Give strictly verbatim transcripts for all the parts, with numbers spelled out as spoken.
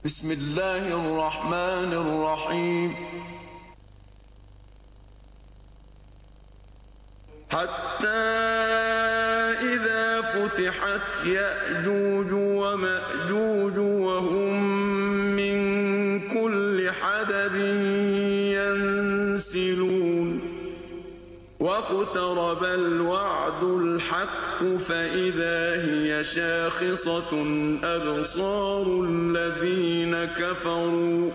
بسم الله الرحمن الرحيم. حتى إذا فتحت يأجوج ومأجوج وهم من كل حدب ينسلون واقترب الوعد الحق فإذا هي شاخصة أبصار الذين كفروا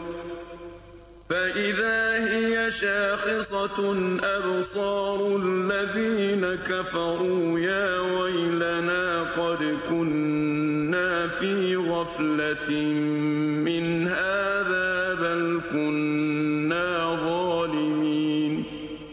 فإذا هي شاخصة أبصار الذين كفروا يا ويلنا قد كنا في غفلة من هذا بل كنا ظالمين.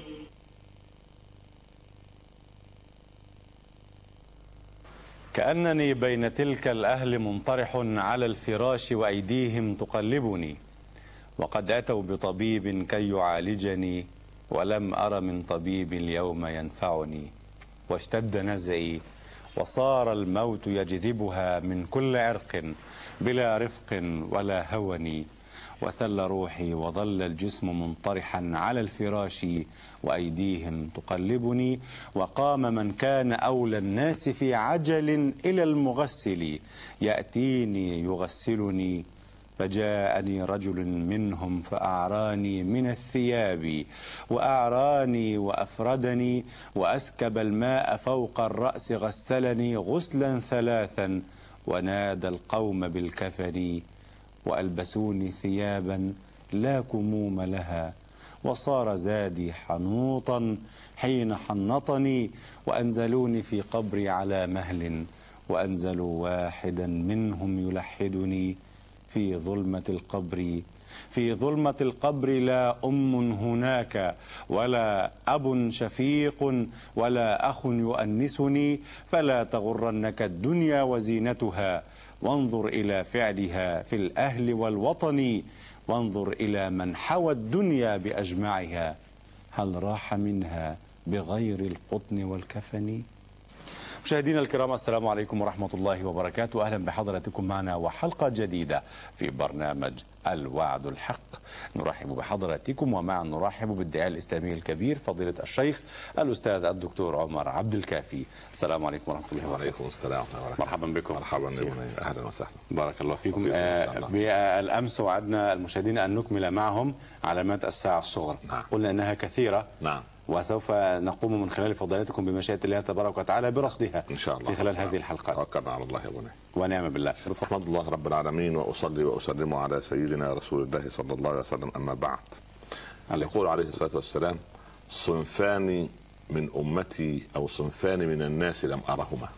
كأنني بين تلك الأهل منطرح على الفراش وأيديهم تقلبني، وقد أتوا بطبيب كي يعالجني ولم أر من طبيب اليوم ينفعني، واشتد نزعي وصار الموت يجذبها من كل عرق بلا رفق ولا هون، وسل روحي وظل الجسم منطرحا على الفراش وأيديهم تقلبني، وقام من كان أولى الناس في عجل إلى المغسل يأتيني يغسلني، فجاءني رجل منهم فأعراني من الثياب وأعراني وأفردني وأسكب الماء فوق الرأس غسلني غسلا ثلاثا، ونادى القوم بالكفن وألبسوني ثيابا لا كموم لها، وصار زادي حنوطا حين حنطني، وأنزلوني في قبري على مهل وأنزلوا واحدا منهم يلحدني في ظلمة القبر. في ظلمة القبر لا أم هناك ولا أب شفيق ولا أخ يؤنسني، فلا تغرنك الدنيا وزينتها، وانظر إلى فعلها في الأهل والوطن، وانظر إلى من حوى الدنيا بأجمعها، هل راح منها بغير القطن والكفن؟ مشاهدينا الكرام، السلام عليكم ورحمة الله وبركاته. أهلا بحضراتكم معنا وحلقة جديدة في برنامج الوعد الحق. نرحب بحضراتكم، ومعا نرحب بالداعية الإسلامي الكبير فضيلة الشيخ الأستاذ الدكتور عمر عبد الكافي. السلام عليكم ورحمة الله وبركاته. وعليكم السلام ورحمة الله وبركاته. مرحبا بكم. مرحبا بكم، أهلا وسهلا. بارك الله فيكم. آه بالأمس وعدنا المشاهدين أن نكمل معهم علامات الساعة الصغرى. نعم. قلنا أنها كثيرة. نعم. وسوف نقوم من خلال فضيلتكم بمشيئة الله تبارك وتعالى برصدها إن شاء الله في خلال هذه الحلقات. توكلنا على الله يا بني. ونعم بالله. أحمد الله رب العالمين وأصلي وأسلم على سيدنا رسول الله صلى الله عليه وسلم، أما بعد. يقول عليه الصلاة والسلام: صنفان من أمتي أو صنفان من الناس لم أرهما.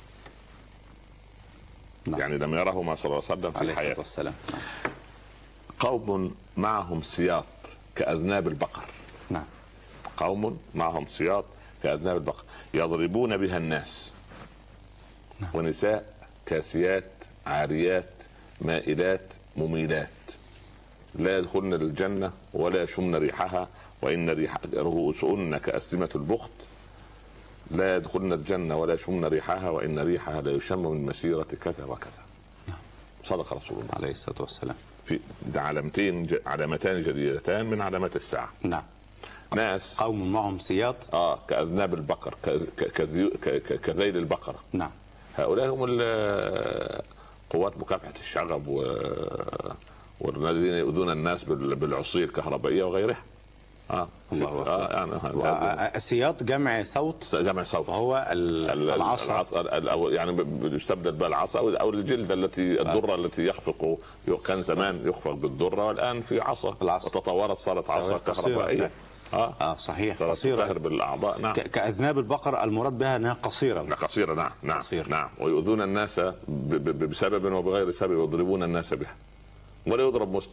نعم. يعني لم يرهما صلى الله عليه وسلم في حياته. والسلام. نعم. قوم معهم سياط كأذناب البقر. نعم. قوم معهم سياط كأذناب البقر يضربون بها الناس. نعم. ونساء كاسيات عاريات مائلات مميلات لا يدخلن الجنة ولا يشمن ريحها، وإن ريح رؤوسهن كأسلمة البخت، لا يدخلن الجنة ولا يشمن ريحها، وإن ريحها لا يشم من مسيرة كذا وكذا. نعم. صدق رسول الله عليه الصلاة والسلام. في علامتين علامتان جديدتان من علامات الساعة. نعم. ناس قوم معهم سياط اه كأذناب البقر كذيل البقرة. نعم. هؤلاء هم قوات مكافحة الشغب و... والذين يؤذون الناس بالعصي الكهربائية وغيرها. اه الله آه يعني السياط جمع صوت. جمع صوت وهو العصا، يعني يستبدل بها العصا او الجلد التي الذره التي يخفق. كان زمان يخفق بالذره، والان في عصا وتطورت صارت عصا كهربائية. اه اه صحيح، قصيره تظهر بالاعضاء. نعم. كاذناب البقر المراد بها انها قصيره. قصيره. نعم. نعم. قصيرة. نعم. ويؤذون الناس بسبب وبغير سبب، يضربون الناس بها. ولا يضرب مسلم.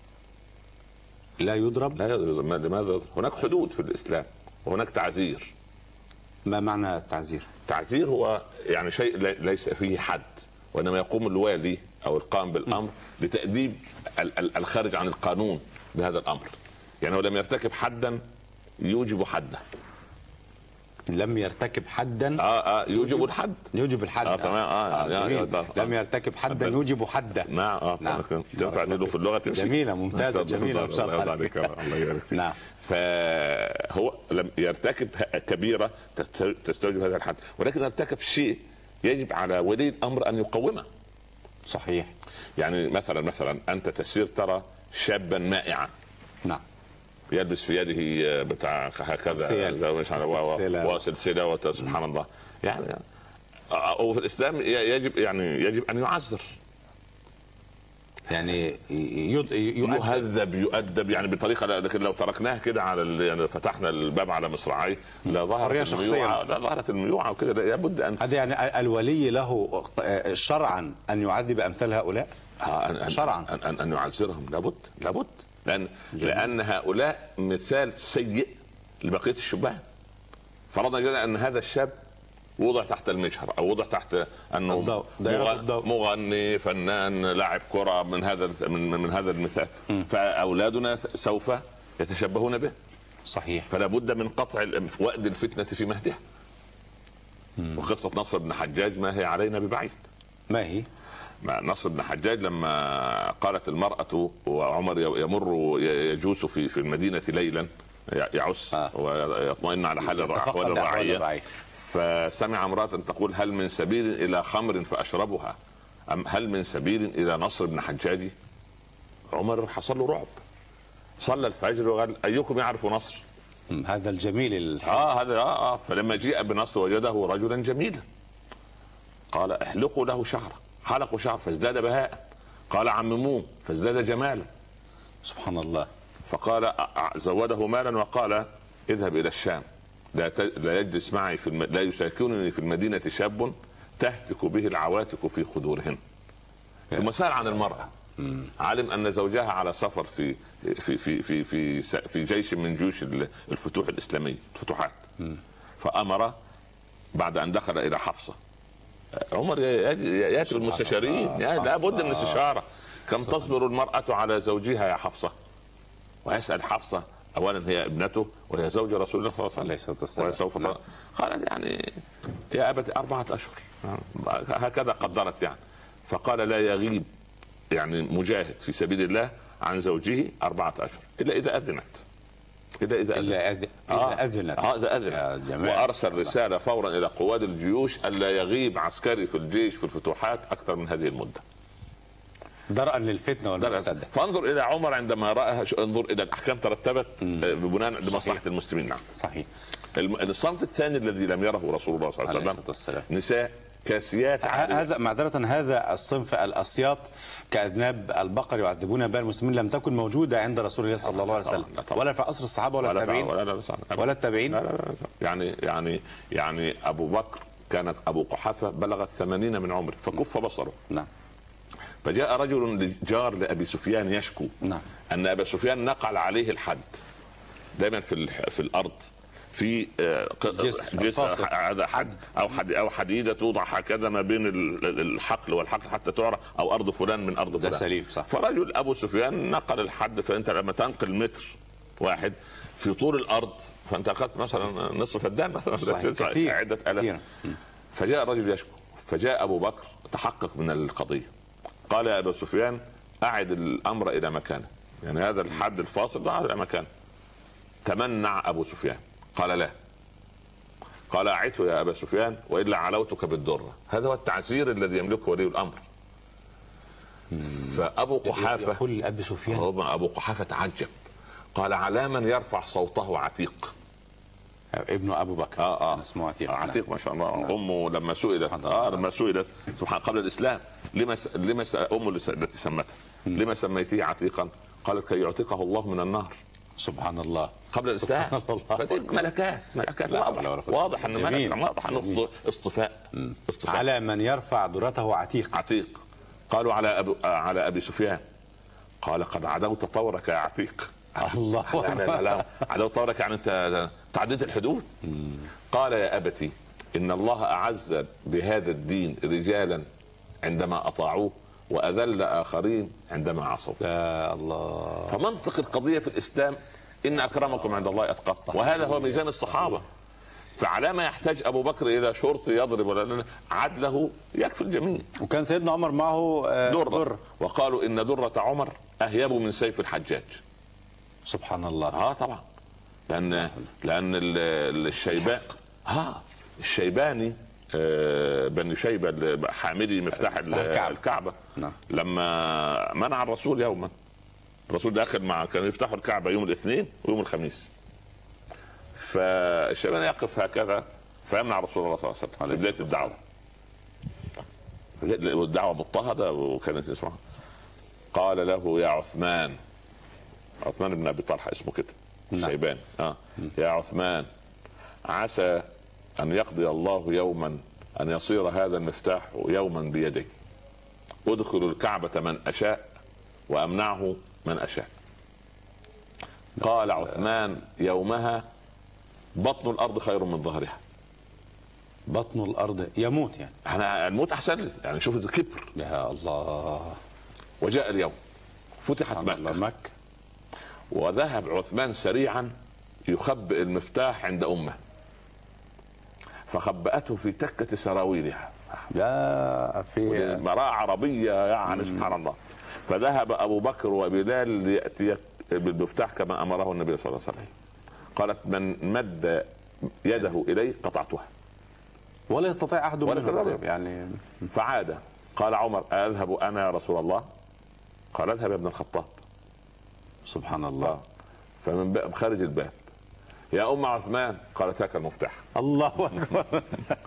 لا يضرب. لا يضرب. لماذا يضرب؟ هناك حدود في الاسلام وهناك تعزير. ما معنى التعزير؟ التعزير هو يعني شيء ليس فيه حد، وانما يقوم الوالي او القائم بالامر لتأديب الخارج عن القانون بهذا الامر. يعني هو لم يرتكب حدا يوجب حده، لم يرتكب حدا اه اه يوجب الحد. يوجب الحد. اه تمام. اه, آه يعني آه آه لم يرتكب حدا يوجب حدا. نعم. اه نعم. تنفع له في اللغه تمشي. جميله ممتازه جميله. الله يرضى عليك. الله يبارك فيك. نعم. فهو لم يرتكب كبيره تستوجب هذا الحد، ولكن ارتكب شيء يجب على ولي الامر ان يقومه. صحيح. يعني مثلا مثلا انت تسير ترى شابا مائعا. نعم. يلبس في يده بتاع هكذا وسلسله سبحان الله. يعني وفي الاسلام يجب يعني يجب ان يعذر، يعني يهذب يؤدب يعني بطريقه. لكن لو تركناه كده على يعني فتحنا الباب على مصراعيه لا ظهرت الميوعه لا ظهرت الميوعه وكده. لابد ان هذا يعني الولي له شرعا ان يعذب امثال هؤلاء. آه شرعا ان ان يعذرهم لابد لابد لان جميل. لان هؤلاء مثال سيء لبقيه الشبان. فرضنا جدا ان هذا الشاب وضع تحت المجهر او وضع تحت انه مغني فنان لاعب كره من هذا من, من هذا المثال، م. فاولادنا سوف يتشبهون به. صحيح. فلا بد من قطع وأد الفتنه في مهدها. وقصه نصر بن حجاج ما هي علينا ببعيد. ما هي؟ نصر بن حجاج لما قالت المراه وعمر يمر يجوس في في المدينه ليلا يعس آه. ويطمئن على حال احوال الرعيه، فسمع امرأة تقول هل من سبيل إلى خمر فأشربها أم هل من سبيل إلى نصر بن حجاج؟ عمر حصل له رعب، صلى الفجر وقال أيكم يعرف نصر؟ هذا الجميل الحين. آه هذا آه, آه فلما جاء بنصر وجده رجلا جميلا قال احلقوا له شعره، حلقوا شعر فازداد بهاء، قال عمموه فازداد جمالا. سبحان الله. فقال زوده مالا وقال اذهب إلى الشام لا لا يجلس معي في الم... لا يساكنني في المدينه شاب تهتك به العواتق في خدورهن. ثم سأل عن المراه، علم ان زوجها على سفر في في في في في, في جيش من جيوش الفتوح الاسلاميه الفتوحات، فامر بعد ان دخل الى حفصه. عمر ياتي المستشارين، لا بد من الاستشاره. كم تصبر المراه على زوجها يا حفصه؟ ويسال حفصه اولا هي ابنته وهي زوج رسول الله صلى الله عليه وسلم وسوف لا. قالت يعني يا ابت اربعه اشهر هكذا قدرت يعني. فقال لا يغيب يعني مجاهد في سبيل الله عن زوجه اربعه اشهر الا اذا اذنت الا اذا اذنت الا اذنت آه. اذنت آه اذا اذنت وارسل رساله فورا الى قواد الجيوش الا يغيب عسكري في الجيش في الفتوحات اكثر من هذه المده درءا للفتنه والمفسده. فانظر الى عمر عندما راى، انظر الى الاحكام ترتبت بناء لمصلحه المسلمين. نعم صحيح. الصنف الثاني الذي لم يره رسول الله صلى الله عليه وسلم نساء كاسيات. هذا معذره هذا الصنف الاسياط كاذناب البقر يعذبون بها المسلمين لم تكن موجوده عند رسول الله صلى الله عليه وسلم ولا في عصر الصحابه ولا التابعين ولا, ولا, ولا التابعين. لا لا لا. يعني يعني يعني ابو بكر كانت ابو قحافه بلغت ثمانين من عمره فكف بصره. نعم. فجاء رجل جار لابي سفيان يشكو نعم. ان ابا سفيان نقل عليه الحد. دائما في في الارض في جسر هذا حد او حد او حديده توضع هكذا ما بين الحقل والحقل حتى تعرف او ارض فلان من ارض فلان. سليم صح. فرجل ابو سفيان نقل الحد. فانت لما تنقل متر واحد في طول الارض فانت اخذت مثلا نصف فدان مثلا عده الاف. فجاء الرجل يشكو، فجاء ابو بكر تحقق من القضيه قال يا ابا سفيان اعد الامر الى مكانه، يعني هذا الحد الفاصل ضع الى مكانه. تمنع ابو سفيان قال لا، قال اعده يا ابا سفيان والا علوتك بالدره. هذا هو التعزير الذي يملكه ولي الامر. فابو قحافه يقول ابي سفيان ابو قحافه تعجب قال على من يرفع صوته عتيق ابن ابو بكر. اه اه اسمه عتيق. آه عتيق ما شاء الله. امه لما سئلت اه لما سئلت سبحان قبل الاسلام لما س... لما س... امه التي سمتها لما سميتيه عتيقا؟ قالت كي يعتقه الله من النار. سبحان الله. قبل الاسلام. ملكات ملكات واضح واضح ان ملك واضح انه اصطفاء. اصطفاء على من يرفع درته عتيق. عتيق. قالوا على أبو... على ابي سفيان قال قد عدوت طورك يا عتيق. الله. لا لا لا عدوت طورك يعني انت تعديت الحدود. قال يا ابتي ان الله اعز بهذا الدين رجالا عندما اطاعوه واذل اخرين عندما عصوا. يا الله. فمنطق القضيه في الاسلام ان اكرمكم عند الله اتقاكم، وهذا هو ميزان الصحابه. فعلى ما يحتاج ابو بكر الى شرط يضرب ولا عدله يكفي الجميع. وكان سيدنا عمر معه درة. در. وقالوا ان درة عمر اهيب من سيف الحجاج. سبحان الله. اه طبعا، لان لان الشيبان ها الشيباني آه بني شيبه حاملي مفتاح الكعبه, الكعبة. نعم. لما منع الرسول يوما، الرسول داخل مع كانوا يفتحوا الكعبه يوم الاثنين ويوم الخميس، فالشيباني يقف هكذا فيمنع رسول الله صلى الله عليه وسلم في بدايه الدعوه، والدعوه مضطهده وكانت اسمها. قال له يا عثمان، عثمان بن ابي طلحه اسمه كده الشيباني، اه يا عثمان عسى ان يقضي الله يوما ان يصير هذا المفتاح يوما بيدي، ادخل الكعبه من اشاء وامنعه من اشاء. قال عثمان يومها بطن الارض خير من ظهرها. بطن الارض يموت يعني انا الموت احسن لي، يعني شوف الكبر. يا الله. وجاء اليوم فتحت مكة. مكة وذهب عثمان سريعا يخبئ المفتاح عند امه، فخبأته في تكة سراويلها. يا في مراء عربية يعني سبحان الله. فذهب ابو بكر وبلال ليأتي بالمفتاح كما امره النبي صلى الله عليه وسلم. قالت من مد يده اليه قطعتها ولا يستطيع احد منهم يعني. فعاد قال عمر اذهب انا يا رسول الله؟ قال اذهب يا ابن الخطاب. سبحان الله. فمن باب خارج الباب يا ام عثمان قالت هاك المفتاح. الله اكبر.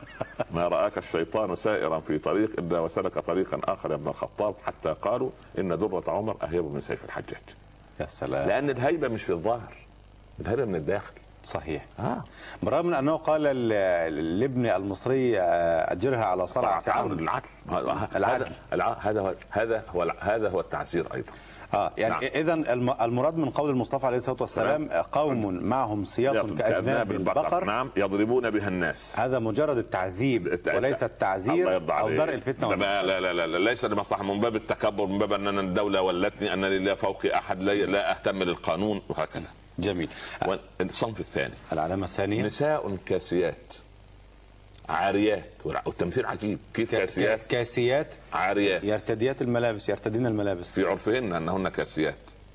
ما راك الشيطان سائرا في طريق الا وسلك طريقا اخر يا ابن الخطاب، حتى قالوا ان درة عمر اهيب من سيف الحجاج. يا سلام. لان الهيبه مش في الظاهر، الهيبه من الداخل. صحيح. آه. برغم من انه قال لابن المصري اجرها على صرعة عمرو العدل. العدل. هذا هذا هو هذا هو التعزير ايضا. اه يعني نعم. اذا المراد من قول المصطفى عليه الصلاه والسلام نعم. قوم معهم سياط كاذناب البقر نعم يضربون بها الناس. هذا مجرد التعذيب الت... وليس التعزير او درء الفتنه. لا لا لا لا, لا ليس لمصلحه، من باب التكبر، من باب ان الدوله ولتني انني لا فوقي احد، لا, لا اهتم للقانون وهكذا. جميل. والصنف الثاني العلامه الثانيه نساء كاسيات عاريات، والتمثيل عجيب كيف كاسيات كاسيات عاريات يرتديات الملابس، يرتدين الملابس في عرفهن انهن كاسيات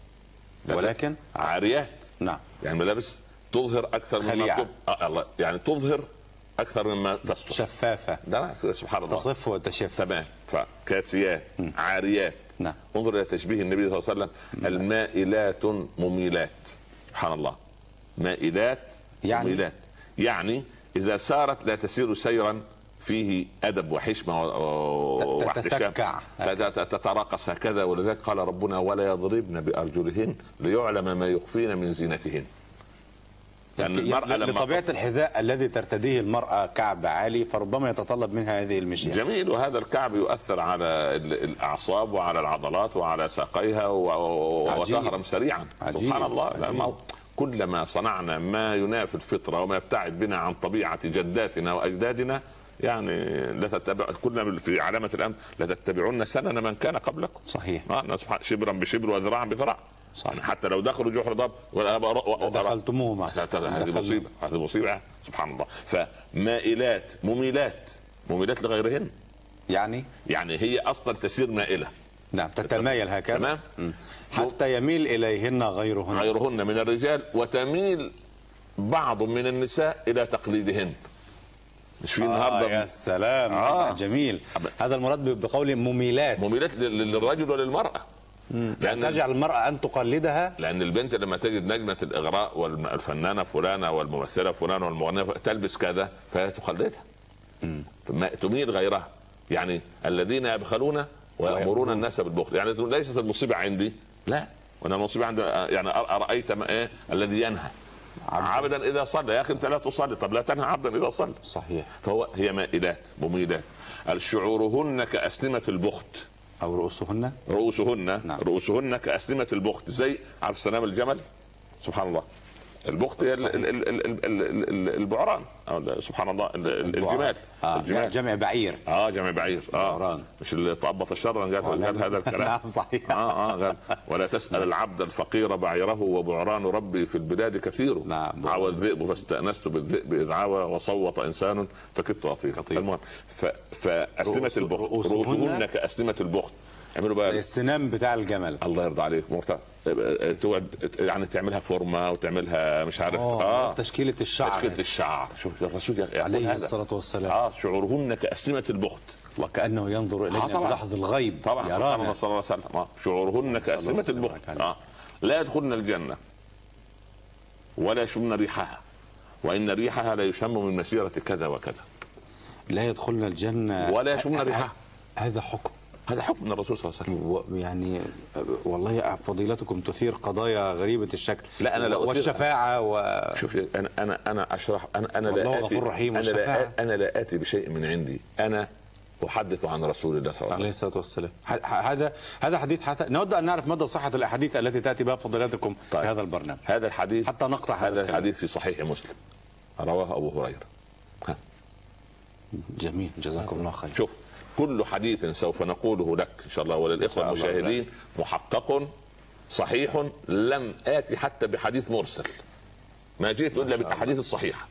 ولكن عاريات. نعم. يعني ملابس تظهر اكثر مما تظهر. آه الله يعني تظهر اكثر مما تستر. شفافه. لا سبحان الله. تصف وتشف. تمام. فكاسيات م. عاريات. نعم. انظر الى تشبيه النبي صلى الله عليه وسلم م. المائلات مميلات. سبحان الله. مائلات يعني مميلات، يعني إذا سارت لا تسير سيرا فيه أدب وحشمة واحتشام، تتراقص هكذا. ولذلك قال ربنا ولا يضربن بأرجلهن ليعلم ما يخفين من زينتهن. لأن المرأة لطبيعة الحذاء الذي ترتديه المرأة كعب عالي، فربما يتطلب منها هذه المشية. جميل. وهذا الكعب يؤثر على الأعصاب وعلى العضلات وعلى ساقيها وتهرم سريعا. عجيب. سبحان الله. لا كلما صنعنا ما ينافي الفطرة وما يبتعد بنا عن طبيعة جداتنا وأجدادنا، يعني لا تتبع كلنا في علامة الأمر لا تتبعون سنن من كان قبلكم. صحيح. شبرا بشبر وذراعا بذراع. يعني حتى لو دخلوا جحر ضب دخلتموه هذه مصيبة، هذه مصيبة. سبحان الله. فمائلات مميلات، مميلات لغيرهن. يعني يعني هي أصلا تسير مائلة. نعم تتمايل هكذا. تمام. حتى يميل إليهن غيرهن غيرهن من الرجال، وتميل بعض من النساء إلى تقليدهن. مش في النهارده. آه يا سلام. آه. جميل. هذا المراد بقول مميلات. مميلات للرجل وللمرأة. لأن تجعل المرأة أن تقلدها. لأن البنت لما تجد نجمة الإغراء والفنانة فلانة والممثلة فلانة والمغنية تلبس كذا فهي تقلدها. تميل غيرها. يعني الذين يبخلون ويأمرون الناس بالبخل. يعني ليست المصيبة عندي، لا، وانا المصيبة عندي. يعني أرأيت ما إيه الذي ينهى عبدا, عبدا إذا صلى. يا أخي أنت لا تصلي، طب لا تنهى عبدا إذا صلى. صحيح. فهو هي مائلات مميلات. شعورهن كأسنمة البخت أو رؤوسهن رؤوسهن نعم. رؤوسهن كأسنمة البخت. زي عارف سنام الجمل. سبحان الله. البخت هي البعران، سبحان الله، الجمال. آه. الجمال جمع بعير. اه جمع بعير. اه بعران. مش اللي طبط الشر قال هذا الكلام. نعم صحيح. اه اه قال ولا تسأل العبد الفقير بعيره وبعران ربي في البلاد كثير. نعم. عوى الذئب فاستأنست بالذئب إذ عوى وصوت إنسان فكدت أطير. المهم فأسلمة البخت رؤوسهن كأسلمة البخت. اعملوا بقى السنام بتاع الجمل. الله يرضى عليك مرتاح. تقعد يعني تعملها فورمه وتعملها مش عارف اه, آه. تشكيله الشعر. تشكيله الشعر. شوف الرسول عليه الصلاه والسلام. اه شعورهن كأسلمة البخت وكأنه ينظر الينا آه بلحظ الغيب. طبعا يرانا صلى الله عليه وسلم. آه. شعورهن كأسلمة البخت. آه. لا يدخلن الجنه ولا يشمن ريحها وان ريحها لا يشم من مسيره كذا وكذا. لا يدخلن الجنه ولا يشمن ريحها. هذا حكم، هذا حكم من الرسول صلى الله عليه وسلم. يعني والله فضيلتكم تثير قضايا غريبه الشكل. لا انا لا والشفاعه و شوف انا انا انا اشرح انا انا لا اتي غفور رحيم. انا لا انا لا اتي بشيء من عندي، انا احدث عن رسول الله صلى الله عليه الصلاه والسلام. هذا هذا حديث حتى نود ان نعرف مدى صحه الاحاديث التي تاتي بها فضيلتكم طيب. في هذا البرنامج. هذا الحديث حتى نقطع هذا, هذا الحديث في صحيح مسلم رواه ابو هريره. ها. جميل جزاكم الله خير. شوف كل حديث سوف نقوله لك ان شاء الله وللاخوه المشاهدين محقق صحيح، لم آتي حتى بحديث مرسل، ما جئت الا بالاحاديث الصحيحه.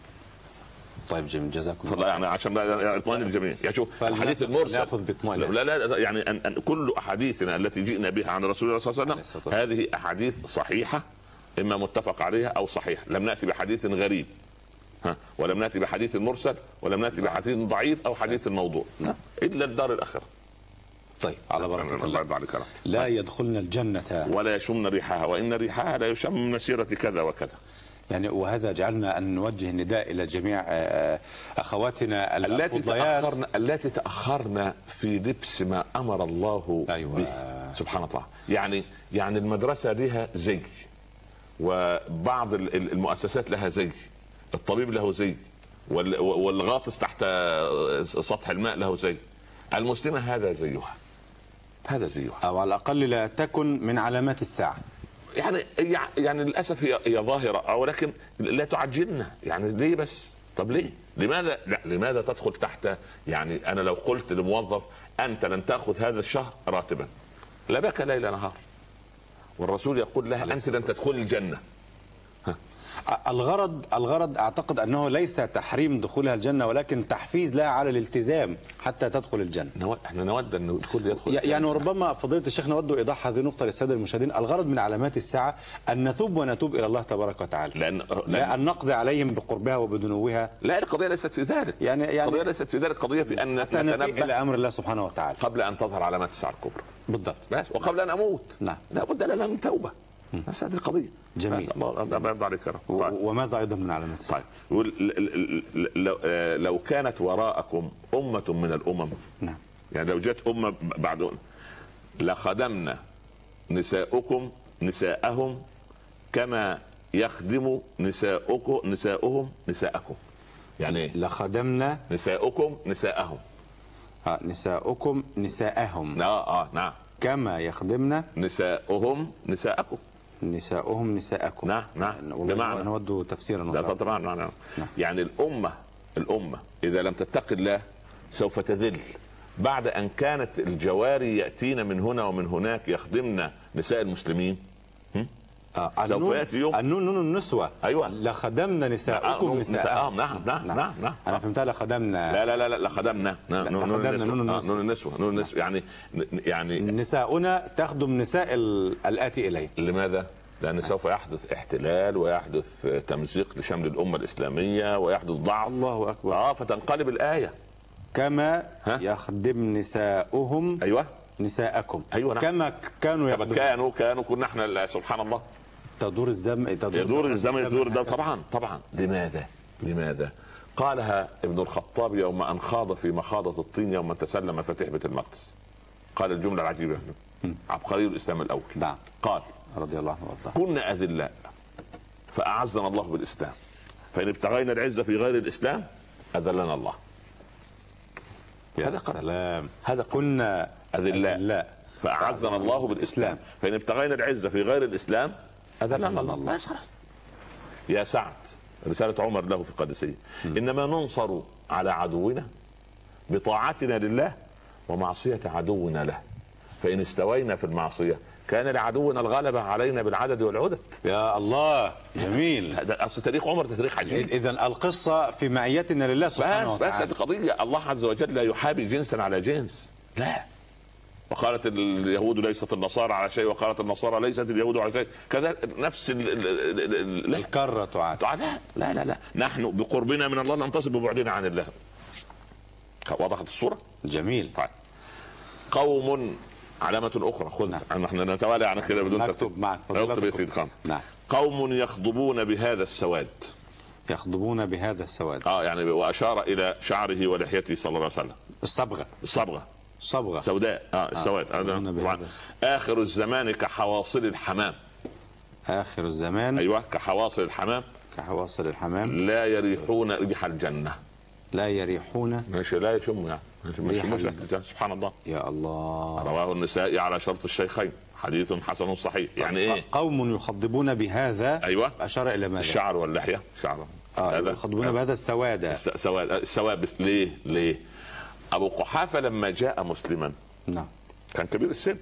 طيب جميل جزاكم الله. يعني عشان اطمئن الجميع يعني شوف الحديث المرسل ناخذ باطمئنان. لا لا يعني أن أن كل احاديثنا التي جئنا بها عن رسول الله صلى الله عليه وسلم هذه احاديث صحيحه، اما متفق عليها او صحيح، لم ناتي بحديث غريب ها، ولم ناتي بحديث مرسل، ولم ناتي بحديث ضعيف او حديث الموضوع الا الدار الاخره. طيب على بركه الله. لا يدخلن الجنه ولا يشمن ريحها وان ريحها لا يشم من مسيره كذا وكذا. يعني وهذا جعلنا ان نوجه النداء الى جميع اخواتنا التي تاخرن التي تاخرن في لبس ما امر الله أيوة. به سبحان الله. يعني يعني المدرسه لها زي، وبعض المؤسسات لها زي، الطبيب له زي، والغاطس تحت سطح الماء له زي. المسلمه هذا زيها، هذا زيها، او على الاقل لا تكن من علامات الساعه. يعني يعني للاسف هي هي ظاهره، ولكن لا تعجلنا. يعني ليه بس؟ طب ليه؟ لماذا لا لماذا تدخل تحت؟ يعني انا لو قلت لموظف انت لن تاخذ هذا الشهر راتبا لا بكى ليل نهار، والرسول يقول لها انت لن تدخل الجنه. الغرض الغرض اعتقد انه ليس تحريم دخولها الجنه، ولكن تحفيز لها على الالتزام حتى تدخل الجنه. نو... احنا نود ان الكل يدخل الجنة. يعني وربما فضيله الشيخ نود ايضاح هذه النقطه للساده المشاهدين. الغرض من علامات الساعه ان نتوب ونتوب الى الله تبارك وتعالى، لان لا ان نقضي عليهم بقربها وبدنوها. لا القضيه ليست في ذلك. يعني يعني القضيه ليست في ذلك، قضيه في ان نتنبه الى امر الله سبحانه وتعالى قبل ان تظهر علامات الساعه الكبرى. بالضبط. بس وقبل ان اموت. نعم. لا بد لنا من توبه. بس هذه القضيه. جميل. الله يرضى عليك. طيب. وماذا ايضا من علامات الساعه؟ طيب لو لو كانت وراءكم امه من الامم، نعم، يعني لو جت امه بعد لخدمنا نساؤكم نساءهم كما يخدم نساؤكم نساؤهم نساءكم. يعني ايه؟ لخدمنا نساؤكم نساءهم. اه نساؤكم نساءهم. اه اه نعم. كما يخدمنا نساؤهم نساءكم. نساؤهم نساءكم. نعم نعم. بمعنى نود تفسيرا. لا طبعا نعم. نعم. نعم. يعني الامه الامه اذا لم تتق الله سوف تذل. بعد ان كانت الجواري ياتين من هنا ومن هناك يخدمن نساء المسلمين، آه سوف ياتي يوم النون نون النسوه. ايوه. لخدمنا نساءكم نساءهم. نعم نعم نعم نعم. انا فهمتها لخدمنا. لا لا لا لا لخدمنا. نون النسوه. نون النسوه. نون النسوه. يعني يعني نساؤنا تخدم نساء الاتي اليه. لماذا؟ لأن سوف يحدث احتلال ويحدث تمزيق لشمل الأمة الإسلامية ويحدث ضعف. الله أكبر. آه فتنقلب الآية. كما ها؟ يخدم نساؤهم. أيوة. نساءكم. أيوة نعم. كما كانوا يخدم. كما كانوا كانوا كنا احنا سبحان الله. تدور الزمن تدور, يدور الزمن يدور ده طبعا طبعا. لماذا؟ لماذا؟ قالها ابن الخطاب يوم أن خاض في مخاضة الطين يوم تسلم مفاتيح بيت المقدس. قال الجملة العجيبة، عبقري الإسلام الأول. نعم. قال رضي الله عنه وارضاه: كنا أذلاء فأعزنا الله بالإسلام، فإن ابتغينا العزة في غير الإسلام أذلنا الله. هذا سلام. هذا كنا أذلاء, أذلاء فأعزنا الله بالإسلام، فإن ابتغينا العزة في غير الإسلام أذلنا الله. يا سعد، رسالة عمر له في القادسية، إنما ننصر على عدونا بطاعتنا لله ومعصية عدونا له، فإن استوينا في المعصية كان لعدونا الغلبة علينا بالعدد والعدد. يا الله، جميل. أصل تاريخ عمر ده تاريخ عجيب. إذا القصة في معيتنا لله سبحانه بس وتعالى. بس القضية الله عز وجل لا يحابي جنسا على جنس، لا. وقالت اليهود ليست النصارى على شيء، وقالت النصارى ليست اليهود على شيء، كذا نفس ال ال ال الكرة تعاد. لا لا لا لا، نحن بقربنا من الله ننتصر ببعدنا عن الله. وضحت الصورة؟ جميل. طيب. قوم، علامة أخرى، خذ. نعم. نحن نتوالى عن كده بدون ترتيب. معك نعم. قوم يخضبون بهذا السواد. يخضبون بهذا السواد. اه يعني وأشار إلى شعره ولحيته صلى الله عليه وسلم. الصبغة. الصبغة. صبغة. سوداء. اه السواد. آه. آخر الزمان كحواصل الحمام. آخر الزمان. أيوة كحواصل الحمام. كحواصل الحمام. لا يريحون ريح الجنة. لا يريحون. ماشي، لا يشموا يعني. سبحان الله. يا الله. رواه النسائي على شرط الشيخين، حديث حسن صحيح. يعني ايه؟ قوم يخضبون بهذا. ايوه. اشار الى ماذا؟ الشعر واللحيه. شعر. اه يخضبون بهذا السواد. سواد. السواد. ليه؟ ليه؟ ابو قحافه لما جاء مسلما، نعم، كان كبير السن،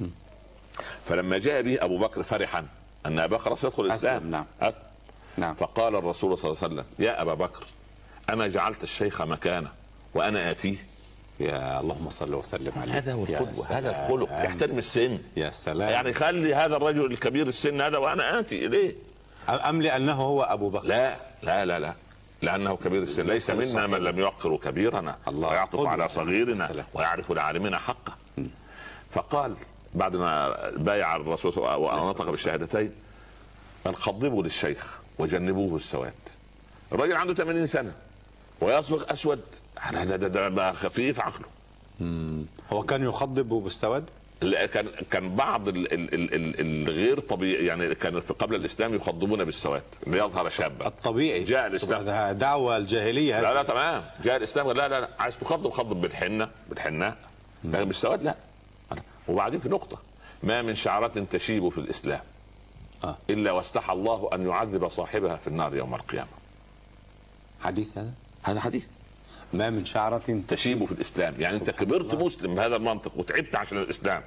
فلما جاء به ابو بكر فرحا ان ابا بكر سيدخل الاسلام. نعم. أسلم. نعم. فقال الرسول صلى الله عليه وسلم: يا ابا بكر، اما جعلت الشيخ مكانه وانا اتيه؟ يا اللهم صل وسلم عليه. هذا هو القدوة، هذا الخلق، يحترم السن. يا سلام. يعني خلي هذا الرجل الكبير السن هذا وانا اتي اليه. ام لانه هو ابو بكر؟ لا لا لا لا، لانه كبير السن. ليس منا من لم يوقر كبيرنا ويعطف على صغيرنا ويعرف لعالمنا حقه. فقال بعد ما بايع الرسول ونطق بالشهادتين: خضبوا للشيخ وجنبوه السواد. الرجل عنده ثمانين سنة ويصبغ اسود، هذا ده ده خفيف عقله. امم هو كان يخضب بالسواد؟ لا، كان كان بعض ال ال ال الغير طبيعي، يعني كان في قبل الاسلام يخضبون بالسواد ليظهر شابا. الطبيعي جاء الاسلام، دعوه الجاهليه. لا لا تمام، جاء الاسلام لا لا لا، عايز تخضب خضب بالحنه بالحناء، لكن بالسواد لا. وبعدين في نقطه: ما من شعرة تشيب في الاسلام آه. الا واستحى الله ان يعذب صاحبها في النار يوم القيامه. حديث هذا؟ هذا حديث. ما من شعرة تشيب في الاسلام، يعني انت كبرت الله. مسلم بهذا المنطق وتعبت عشان الاسلام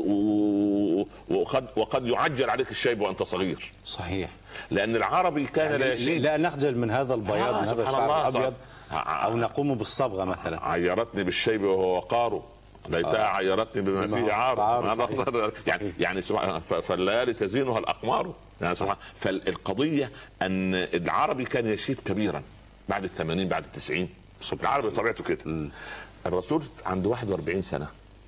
وقد وقد يعجل عليك الشيب وانت صغير. صحيح. لان العربي كان يعني لا يشيب. لا نخجل من هذا البياض، آه من هذا الشعر الابيض، او نقوم بالصبغه مثلا. عيرتني بالشيب وهو وقاره، ليتها آه. عيرتني بما فيه عار. يعني يعني فالليالي تزينها الاقمار. يعني فالقضيه ان العربي كان يشيب كبيرا بعد الثمانين، بعد التسعين. العربي طبيعته كده. م. الرسول عنده واحد وأربعين سنة،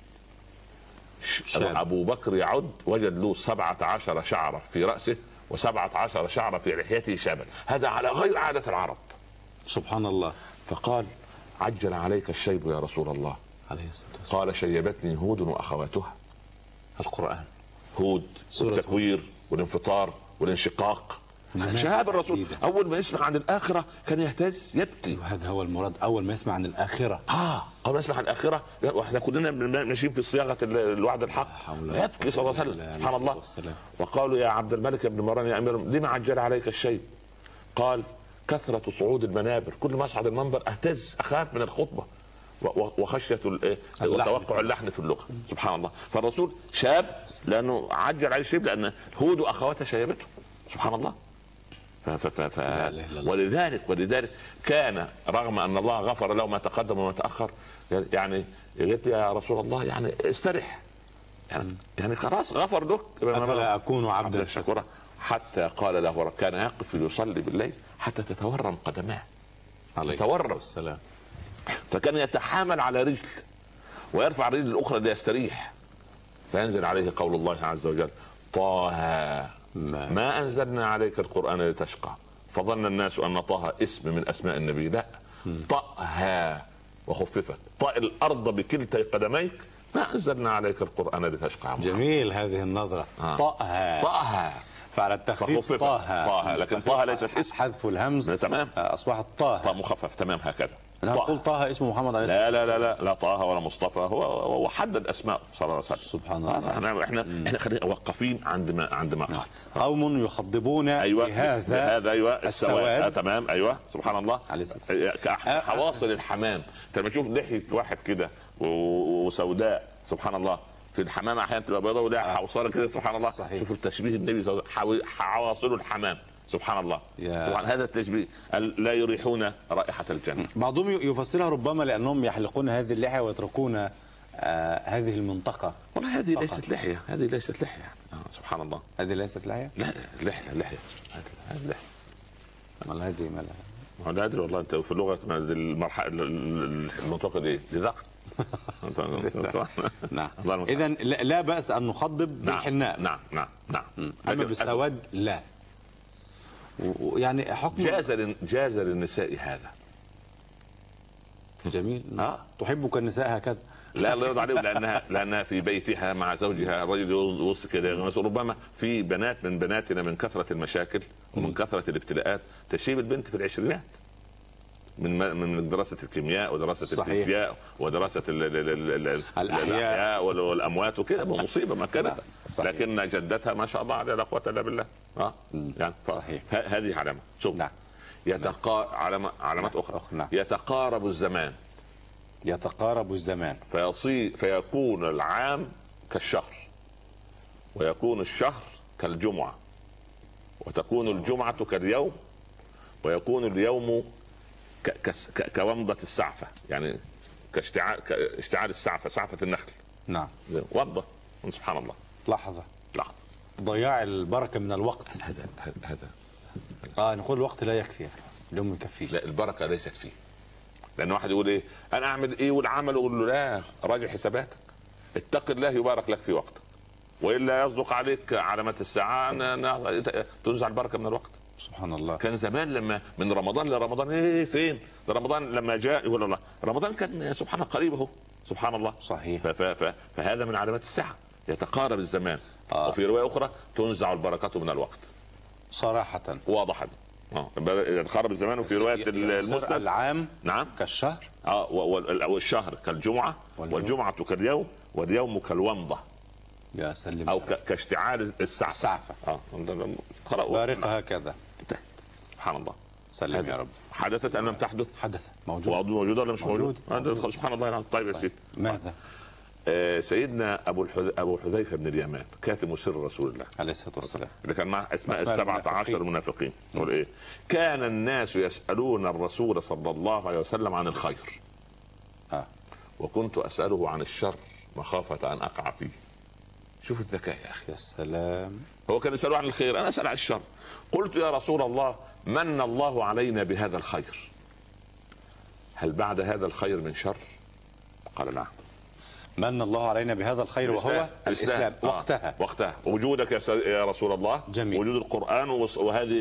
شاب. أبو بكر يعد وجد له سبعة عشر شعرة في رأسه وسبعة عشر شعرة في لحيته شابا، هذا على غير عادة العرب. سبحان الله. فقال: عجل عليك الشيب يا رسول الله. عليه الصلاة والسلام. قال: شيبتني هود وأخواتها. القرآن. هود والتكوير والانفطار والانشقاق. شهاب الرسول اول ما يسمع عن الاخره كان يهتز يبكي. وهذا هو المراد، اول ما يسمع عن الاخره. اه اول ما يسمع عن الاخره، واحنا كلنا ماشيين في صياغه الوعد الحق، يبكي صلى الله عليه وسلم. سبحان الله. وقالوا: يا عبد الملك بن مروان يا امير، لما عجل عليك الشيء؟ قال: كثره صعود المنابر، كل ما اصعد المنبر اهتز، اخاف من الخطبه وخشيه وتوقع اللحن في اللغه. سبحان الله. فالرسول شاب لانه عجل عليه الشيب، لان هود واخواتها شيبته. سبحان الله. ف ف ف ولذلك ولذلك كان رغم ان الله غفر له ما تقدم وما تاخر، يعني قلت يا رسول الله يعني استرح، يعني يعني خلاص غفر لك، افلا اكون عبدا شكورا. حتى قال له: كان يقف يصلي بالليل حتى تتورم قدماه، تتورم السلام، فكان يتحامل على رجل ويرفع الرجل الاخرى ليستريح، فينزل عليه قول الله عز وجل: طه ما, ما أنزلنا عليك القرآن لتشقى. فظن الناس أن طه اسم من أسماء النبي، لا، طأها وخففت، طأ الأرض بكلتي قدميك، ما أنزلنا عليك القرآن لتشقى. جميل هذه النظرة. آه. طأها طأها فعلى التخفيف طه، طه، لكن طه ليست اسم، حذف الهمز تمام، أصبحت طه، طه مخفف تمام هكذا. نقول طه اسمه محمد عليه لا لا لا لا لا طه ولا مصطفى، هو هو حدد اسماء صلى الله عليه وسلم. سبحان الله. احنا احنا احنا خلينا واقفين عند ما عند ما قال. قوم يخضبون ايوه بهذا هذا ايوه السواد, السواد. آه تمام ايوه سبحان الله. عليه الصلاة كحواصل الحمام. انت لما تشوف لحيه واحد كده وسوداء سبحان الله، في الحمام احيانا تبقى بيضاء ولها حوصله كده سبحان الله. صحيح. شوف التشبيه النبي صلى الله عليه وسلم، حواصل الحمام سبحان الله. طبعا هذا التشبيه لا يريحون رائحه الجنه. بعضهم يفسرها ربما لانهم يحلقون هذه اللحيه ويتركون آه هذه المنطقه. والله هذه ليست لحيه، هذه ليست لحيه آه سبحان الله. هذه ليست لحيه؟ لا لحيه لحيه هذه لحيه. امال هذه مالها؟ لا ادري والله. انت في اللغه المرحله المنطقه دي دي ذقن. نعم. اذا لا باس ان نخضب بالحناء. نعم نعم نعم. اما بالسواد لا. يعني حكم جاز جاز للنساء هذا. جميل. اه تحبك النساء هكذا؟ لا الله يرضى عليهم، لانها لانها في بيتها مع زوجها الرجل يوصي كده. ربما في بنات من بناتنا من كثره المشاكل ومن كثره الابتلاءات تشيب البنت في العشرينات من من دراسه الكيمياء ودراسه الفيزياء ودراسه ال ال ال ال الاحياء والاموات وكده، مصيبه ما كانت. لكن جدتها ما شاء الله عليها لا قوه الا بالله. اه يعني هذه علامه. شوف نعم. يتقا علامه علامات اخرى. نعم. يتقارب الزمان. يتقارب الزمان فيصي فيكون العام كالشهر، ويكون الشهر كالجمعه، وتكون الجمعه كاليوم، ويكون اليوم ك... ك... كومضة السعفة، يعني كاشتعال كاشتعال السعفة، سعفة النخل. نعم. ومضة. سبحان الله. لحظة لحظة. ضياع البركة من الوقت. هذا هذا اه نقول الوقت لا يكفي، اليوم ما يكفيش. لا البركة ليست فيه. لأن واحد يقول إيه أنا أعمل إيه والعمل، يقول له لا راجع حساباتك، اتق الله يبارك لك في وقتك، وإلا يصدق عليك علامات الساعة تنزع البركة من الوقت. سبحان الله. كان زمان لما من رمضان لرمضان ايه فين رمضان لما جاء يقول الله رمضان كان سبحان الله قريب اهو سبحان الله. صحيح. ف ف ف فهذا من علامات الساعه، يتقارب الزمان. آه. وفي روايه اخرى تنزع البركه من الوقت. صراحه واضحه. اه يتقارب الزمان. وفي روايه المسند العام نعم كالشهر. اه والشهر كالجمعه، والجمعه كاليوم، واليوم كالومضه. يا سلم. او كاشتعال السعفه. السعفه. اه بارقة هكذا. سبحان الله. سلم يا رب. حدثت ام لم تحدث؟ حدثت. موجود. موجود ولا مش موجود؟ موجود. سبحان الله العظيم. طيب يا سيدي. ماذا؟ آه سيدنا ابو الحذ... ابو حذيفه بن اليمان كاتم سر رسول الله عليه الصلاه والسلام، اللي كان مع اسماء السبعه عشر المنافقين. يقول ايه؟ كان الناس يسالون الرسول صلى الله عليه وسلم عن الخير. اه وكنت اساله عن الشر مخافه ان اقع فيه. شوف الذكاء يا اخي. يا سلام. هو كان يسأله عن الخير، انا اسال عن الشر. قلت يا رسول الله من الله علينا بهذا الخير، هل بعد هذا الخير من شر؟ قال نعم. من الله علينا بهذا الخير وهو الاسلام, الإسلام. آه. وقتها وقتها وجودك يا رسول الله. جميل. وجود القران وهذه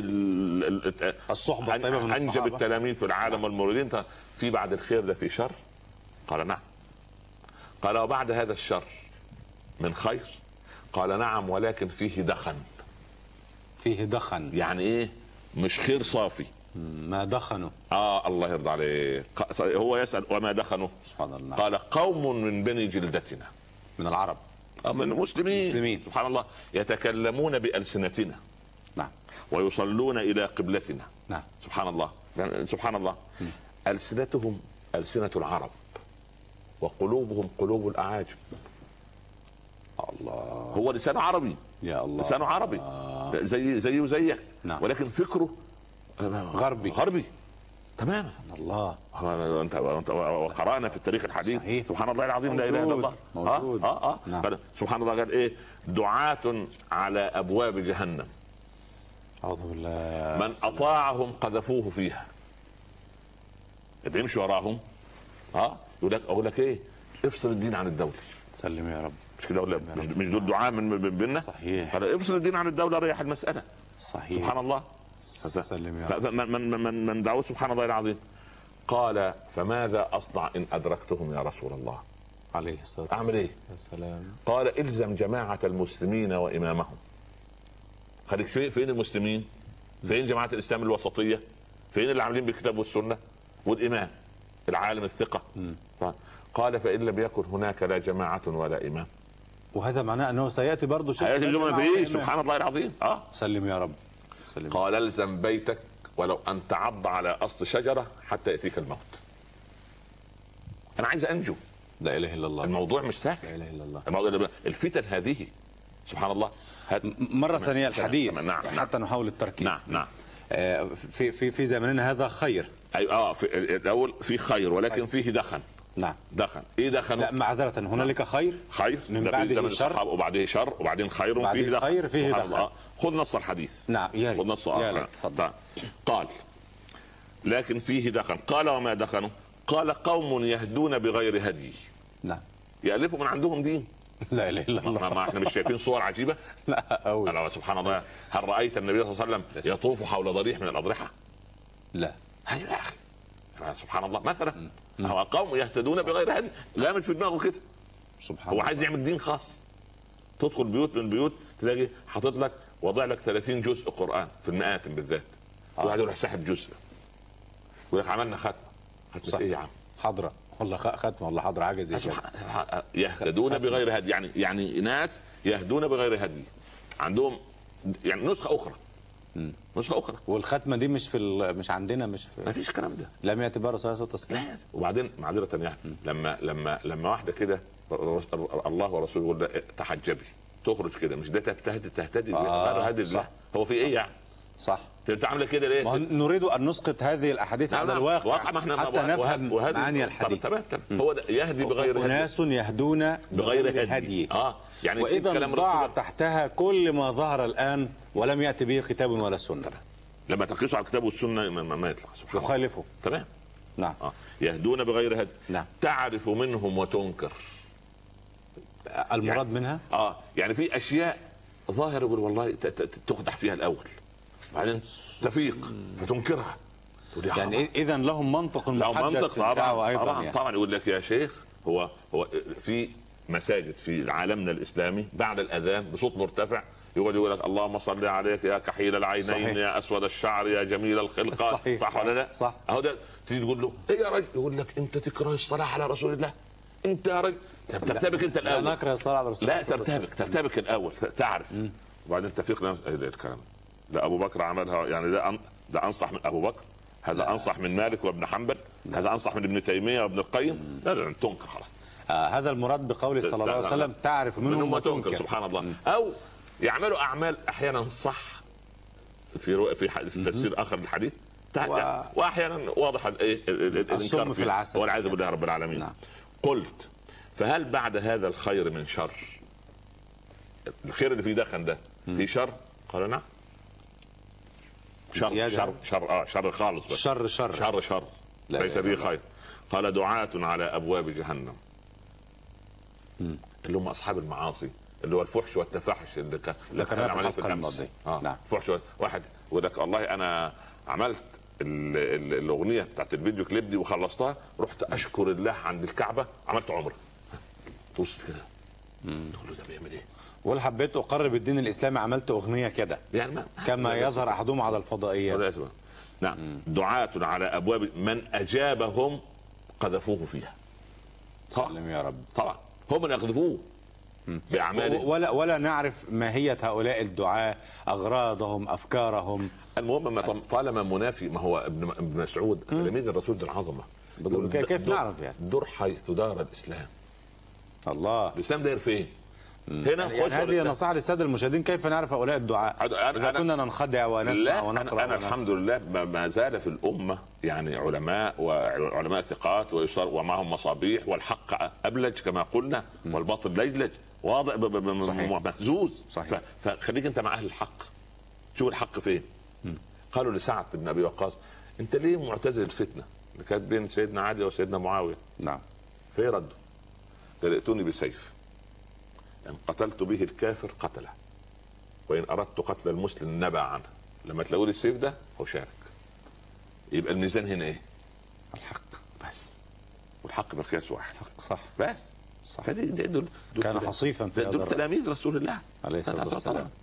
الصحبه الطيبه من الصحابه، انجب التلاميذ في العالم والموردين. في بعد الخير ده في شر؟ قال نعم. قال وبعد هذا الشر من خير؟ قال نعم ولكن فيه دخن. فيه دخن يعني ايه؟ مش خير صافي. ما دخنوا. اه الله يرضى عليه. هو يسأل وما دخنوا؟ سبحان الله. قال قوم من بني جلدتنا، من العرب، آه من المسلمين. مسلمين. سبحان الله. يتكلمون بألسنتنا. نعم. ويصلون إلى قبلتنا. نعم. سبحان الله. سبحان الله. م. ألسنتهم ألسنة العرب وقلوبهم قلوب الأعاجم. الله. هو لسانه عربي. يا الله. لسانه عربي زي زي وزيك. نعم. ولكن فكره غربي. غربي تماما. الله. انت انت وقرانا في التاريخ الحديث. صحيح. سبحان الله العظيم. لا اله الا الله. موجود. اه اه, آه. نعم. سبحان الله. قال ايه؟ دعاة على ابواب جهنم. اعوذ بالله. من اطاعهم قذفوه فيها. اللي يمشي وراهم اه يقول لك اقول لك ايه؟ افصل الدين عن الدوله. سلم يا رب. مش كده ولا مش, مش دول دعاة من بيننا؟ صحيح. قال افصل الدين عن الدوله ريح المساله. صحيح. سبحان الله. سلم يا رب. من من من من دعوه سبحان الله العظيم. قال فماذا اصنع ان ادركتهم يا رسول الله؟ عليه الصلاه والسلام. اعمل ايه؟ يا سلام. قال الزم جماعه المسلمين وامامهم. خليك فين فين المسلمين؟ فين جماعه الاسلام الوسطيه؟ فين اللي عاملين بالكتاب والسنه؟ والامام. العالم الثقه. قال فان لم يكن هناك لا جماعه ولا امام. وهذا معناه انه سياتي برضه شيء ما فيش. سبحان الله العظيم. اه سلم يا رب. سلم. قال الزم بيتك ولو ان تعض على اصل شجره حتى ياتيك الموت. انا عايز انجو. لا اله الا الله. الموضوع مش سهل. لا اله الا الله. الموضوع الفتن هذه سبحان الله. هد... مره ثانيه الحديث. نعم. نعم. حتى نحاول التركيز. نعم نعم. آه في في في زماننا هذا خير. اي اه في الاول في خير ولكن خير. فيه دخن. نعم. دخن. ايه دخن؟ لا معذره هنالك خير. خير من بعده شر وبعده شر وبعدين خير فيه دخن. خير فيه دخن. خذ نص الحديث. نعم يا خذ نص. يا تفضل. قال لكن فيه دخن. قال وما دخنوا؟ قال قوم يهدون بغير هدي. نعم. يألفوا من عندهم دين. لا اله الا الله. ما احنا مش شايفين صور عجيبه؟ لا قوي. أنا سبحان الله. هل رايت النبي صلى الله عليه وسلم يطوف حول ضريح من الاضرحه؟ لا. ايوه يا اخي سبحان الله. مثلا هو قوم يهتدون بغير هدي. لا مش في دماغه كده. سبحان هو الله. عايز يعمل دين خاص. تدخل بيوت من بيوت تلاقي حاطط لك وضع لك ثلاثين جزء قران في المآتم بالذات. آه. واحد يروح ساحب جزء يقول لك عملنا ختمه. ختمه ايه يا عم؟ حضره والله ختمه والله حضره حاجه زي كده. يهتدون بغير هدي يعني يعني ناس يهدون بغير هدي عندهم يعني نسخه اخرى. مم. نسخه اخرى. والختمه دي مش في مش عندنا مش في ما فيش الكلام ده. لم ياتي بها رسول الله صلى الله عليه وسلم. وبعدين معذره يعني م. لما لما لما واحده كده الله ورسوله يقول لها تحجبي تخرج كده مش ده تهتدي تهتدي غير هدي الله. هو في ايه يعني؟ صح. انت عامله كده ليه؟ نريد ان نسقط هذه الاحاديث على الواقع. واقع ما احنا حتى نفهم معاني الحديث. تمام تمام. هو ده يهدي بغير هدي. اناس يهدون بغير هدي, هدي. اه يعني واذا ضاع تحتها كل ما ظهر الان ولم ياتي به كتاب ولا سنه. لما تقيسوا على الكتاب والسنه ما, ما يطلع سبحان الله. يخالفه. تمام. نعم. آه. يهدون بغير هدي. نعم. تعرف منهم وتنكر. المراد يعني منها اه يعني في اشياء ظاهره يقول والله تخدع فيها الاول بعدين تفيق فتنكرها. يعني اذا لهم منطق لهم منطق طبعا ايضا طبعا, يعني. طبعا يقول لك يا شيخ هو هو في مساجد في عالمنا الاسلامي بعد الاذان بصوت مرتفع يقول يقول لك اللهم صل عليك يا كحيل العينين. صحيح. يا اسود الشعر يا جميل الخلقه. صحيح. صح ولا لا؟ صح. اهو ده تيجي تقول له ايه يا رجل يقول لك انت تكره الصلاه على رسول الله. انت يا رجل ترتبك انت الاول. لا نكره الصلاه على رسول الله. لا ترتبك ترتبك الاول تعرف م. وبعدين تفيق الكلام. لا ابو بكر عملها يعني ده أن... ده انصح من ابو بكر. هذا لا. انصح من مالك وابن حنبل. لا. هذا انصح من ابن تيميه وابن القيم. لا لا تنكر خلاص. آه هذا المراد بقوله صلى الله عليه وسلم تعرف منهم وتنكر. سبحان الله. م. او يعملوا اعمال احيانا صح في رو... في تفسير اخر للحديث و... واحيانا واضح الايه السم في العسل والعياذ بالله رب العالمين. نعم. قلت فهل بعد هذا الخير من شر؟ الخير اللي فيه دخن ده في شر؟ قال نعم. شر شر شر اه شر خالص بس. شر شر شر شر ليس فيه خير. قال دعاة على ابواب جهنم. م. اللي هم اصحاب المعاصي اللي هو الفحش والتفاحش اللي كان ذكرناه في الامس. اه نعم. فحش واحد يقول لك والله انا عملت الاغنيه بتاعت الفيديو كليب دي وخلصتها رحت اشكر الله عند الكعبه عملت عمره. توصل كده تقول له ده بيعمل ايه؟ ولا حبيت اقرب الدين الاسلامي عملت اغنيه كده يعني ما كما يظهر احدهم على الفضائيات. نعم. دعاة على ابواب من اجابهم قذفوه فيها. سلم يا رب. طبعا هم اللي يقذفوه باعمالهم. ولا ولا نعرف ماهيه هؤلاء الدعاة اغراضهم افكارهم. المهم ما طالما منافي ما هو ابن ابن مسعود تلاميذ الرسول دي العظمه. كيف نعرف يعني؟ دور حيث دار الاسلام. الله. الاسلام داير فين؟ هنا يعني هذه نصيحه للساده المشاهدين كيف نعرف هؤلاء الدعاء اذا كنا ننخدع ونسمع ونقرا. انا الحمد لله ما زال في الامه يعني علماء وعلماء ثقات ومعهم مصابيح والحق ابلج كما قلنا والباطل لجلج واضح مهزوز. فخليك انت مع اهل الحق شوف الحق فين. قالوا لسعد بن ابي وقاص انت ليه معتزل الفتنه اللي كانت بين سيدنا علي وسيدنا معاويه؟ نعم. في رد تلقتوني بسيف ان قتلت به الكافر قتله وان اردت قتل المسلم نبع عنه. لما تلاقوا لي السيف ده هو شارك. يبقى الميزان هنا ايه؟ الحق بس. والحق مقياس واحد. الحق صح بس صح. فدي دول, دول كان حصيفا في دول تلاميذ رسول الله عليه الصلاه والسلام. طبعا طبعا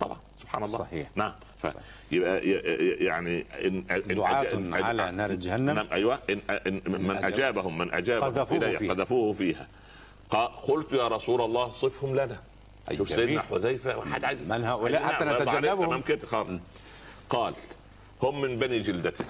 سبحان الله. صحيح. نعم. يبقى يعني إن دعاة على نار جهنم. نعم. ايوه. إن, إن من اجابهم من اجابهم قذفوه فيها. قذفوه فيها. قلت يا رسول الله صفهم لنا. شوف سيدنا حذيفه واحد من هؤلاء حتى نتجنبهم. قال هم من بني جلدتنا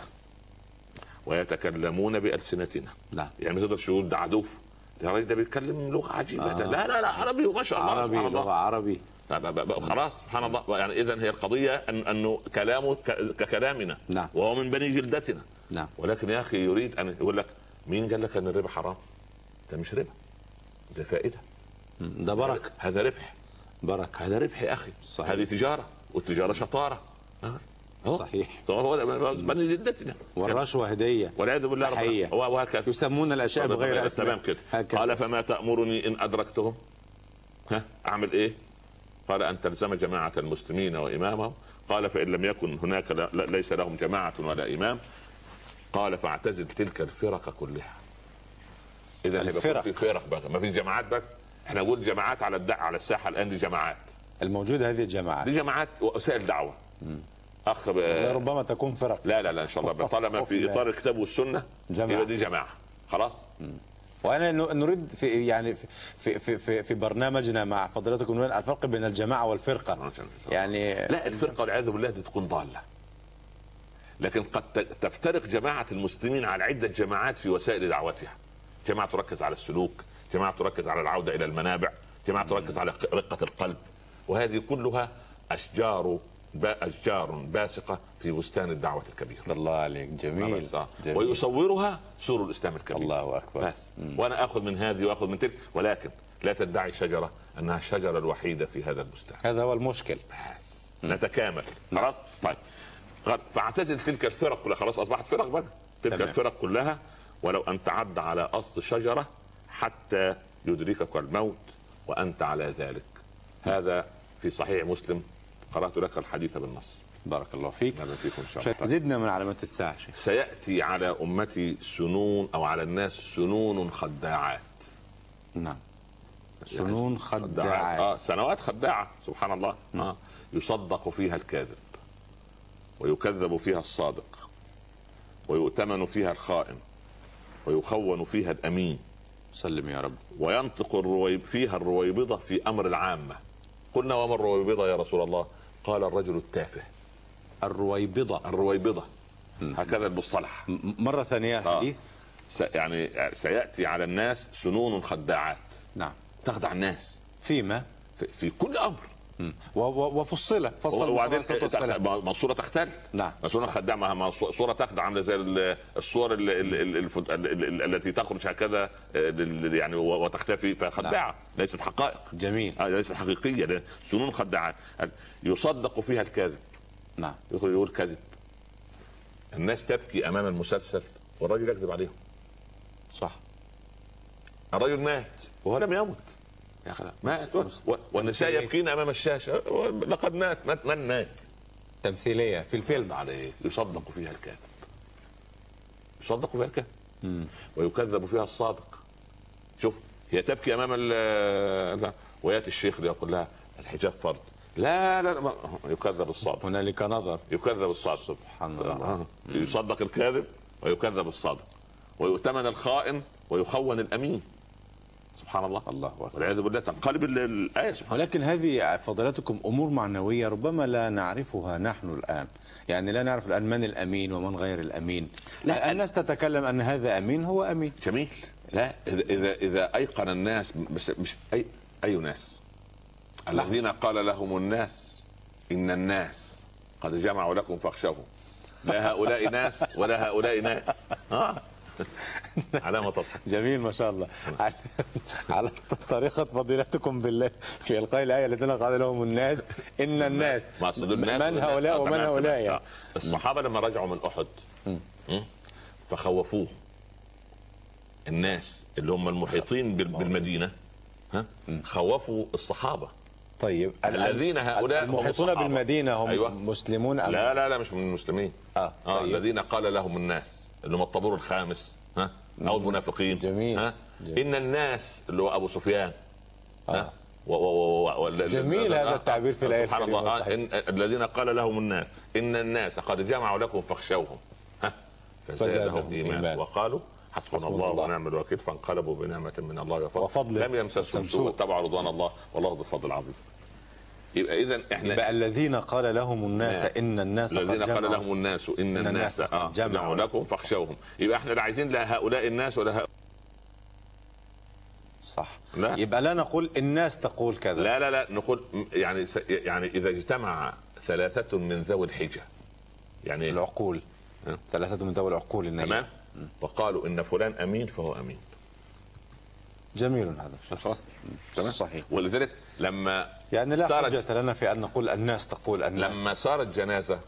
ويتكلمون بألسنتنا. لا يعني ما تقدرش تقول ده عدو، ده راجل ده بيتكلم لغه عجيبه. آه. لا لا لا عربي وما شاء الله. عربي لغه عربي. خلاص سبحان الله. يعني اذا هي القضيه أن انه كلامه ككلامنا. نعم. وهو من بني جلدتنا. نعم. ولكن يا اخي يريد ان يقول لك مين قال لك ان الربا حرام؟ ده مش ربا، ده فائده، ده بركه، هذا ربح. بركه، هذا ربح يا اخي. صحيح. هذه تجاره، والتجاره شطاره. صحيح. هو بني جلدتنا. والرشوه هديه والعياذ بالله. رب. وهكذا يسمون الاشياء بغير اسماء. تمام كده. قال فما تأمرني ان ادركتهم؟ ها اعمل ايه؟ قال ان تلزم جماعه المسلمين وامامهم. قال فان لم يكن هناك ليس لهم جماعه ولا امام. قال فاعتزل تلك الفرق كلها. اذا الفرق في فرق بقى، ما في جماعات بقى. احنا نقول جماعات على الدع على الساحه الان، دي جماعات الموجوده، هذه الجماعات دي جماعات وسائل دعوه. م. اخ ب... ربما تكون فرق. لا لا لا ان شاء الله طالما في اطار الكتاب والسنه يبقى دي جماعه خلاص. م. وانا نريد في يعني في في في, في برنامجنا مع فضيلتكم الفرق بين الجماعه والفرقه. يعني لا الفرقه والعياذ بالله دي تكون ضاله، لكن قد تفترق جماعه المسلمين على عده جماعات في وسائل دعوتها. جماعه تركز على السلوك، جماعه تركز على العوده الى المنابع، جماعه تركز على رقه القلب، وهذه كلها اشجار أشجار باسقة في بستان الدعوة الكبير. الله عليك. جميل. جميل. ويصورها سور الإسلام الكبير. الله أكبر. بس. وأنا أخذ من هذه وأخذ من تلك، ولكن لا تدعي شجرة أنها الشجرة الوحيدة في هذا البستان. هذا هو المشكل. بس. نتكامل. خلاص. طيب فاعتزل تلك الفرق كلها. خلاص أصبحت فرق بقى. تلك تمام. الفرق كلها ولو أن تعد على أصل شجرة حتى يدركك الموت وأنت على ذلك. هذا في صحيح مسلم. قرأت لك الحديث بالنص. بارك الله فيك. فيكم إن شاء الله. زدنا من علامات الساعة. سيأتي على أمتي سنون أو على الناس سنون خداعات. نعم. سنون خداعات. آه سنوات خداعة سبحان الله. آه يصدق فيها الكاذب ويكذب فيها الصادق ويؤتمن فيها الخائن ويخون فيها الأمين. سلم يا رب. وينطق الرويب فيها الرويبضة في أمر العامة. قلنا وما الرويبضة يا رسول الله؟ قال الرجل التافه. الرويبضة. الرويبضة هكذا المصطلح. مرة ثانية حديث. آه. يعني سيأتي على الناس سنون خداعات. نعم. تخدع الناس فيما في, في كل أمر. وفصل فصل وبعدين صورة تختل. نعم. صورة خداع، صورة تخدع عاملة زي الصور التي تخرج هكذا يعني وتختفي فخداعة. نعم. ليست حقائق. جميل. ليست حقيقية. سنون خداعات يصدق فيها الكاذب. نعم. يقول يقول كذب. الناس تبكي أمام المسلسل والراجل يكذب عليهم. صح. الرجل مات وهو لم يمت. يا خلاص مات والنساء يبكين امام الشاشه لقد مات. مات من مات؟ تمثيليه في الفيلم. عليه يصدق فيها الكاذب. يصدق فيها الكاذب ويكذب فيها الصادق. شوف هي تبكي امام ال وياتي الشيخ يقول لها الحجاب فرض. لا لا, لا. يكذب الصادق. هنالك نظر. يكذب الصادق. سبحان الله. يصدق الكاذب ويكذب الصادق ويؤتمن الخائن ويخون الامين. سبحان الله. الله أكبر. والعياذ بالله تنقلب الآية. ولكن هذه فضيلتكم أمور معنوية ربما لا نعرفها نحن الآن. يعني لا نعرف الآن من الأمين ومن غير الأمين. لا الناس تتكلم أن هذا أمين هو أمين. جميل. لا إذا إذا إذا أيقن الناس بس مش أي أي ناس الذين قال لهم الناس إن الناس قد جمعوا لكم فاخشوهم. لا هؤلاء ناس ولا هؤلاء ناس. ها علامة تضحك. جميل ما شاء الله. على طريقة فضيلتكم بالله في إلقاء الآية التي قال لهم الناس إن الناس من هؤلاء ومن هؤلاء. الصحابة لما رجعوا من أحد فخوفوه الناس اللي هم المحيطين بالمدينة. ها خوفوا الصحابة. طيب الذين هؤلاء المحيطون بالمدينة هم أيوة. مسلمون أم؟ لا لا لا مش من المسلمين. آه. آه. طيب. الذين قال لهم الناس اللي هم الطابور الخامس ها او المنافقين. جميل. ها؟ ان الناس اللي هو ابو سفيان. آه. و و و جميل هذا التعبير في الآية سبحان الله. آه إن الذين قال لهم الناس إن الناس قد جمعوا لكم فاخشوهم ها فزادهم إيمان وقالوا حسبنا الله ونعم الوكيل فانقلبوا بنعمة من الله وفضل لم يمسسهم سوء اتبعوا رضوان الله والله ذو الفضل العظيم. يبقى اذا احنا يبقى الذين قال لهم الناس ان الناس الذين قال لهم الناس ان, إن الناس, الناس جمعوا لكم فاخشوهم. يبقى احنا لا عايزين لا هؤلاء الناس ولا هؤلاء. صح. لا. يبقى لا نقول الناس تقول كذا، لا لا لا نقول يعني يعني اذا اجتمع ثلاثة من ذوي الحجة يعني العقول ها؟ ثلاثة من ذوي العقول النية تمام وقالوا ان فلان امين فهو امين. جميل هذا خلاص تمام صحيح. ولذلك لما يعني لا حجة لنا في ان نقول الناس تقول الناس. لما صارت جنازة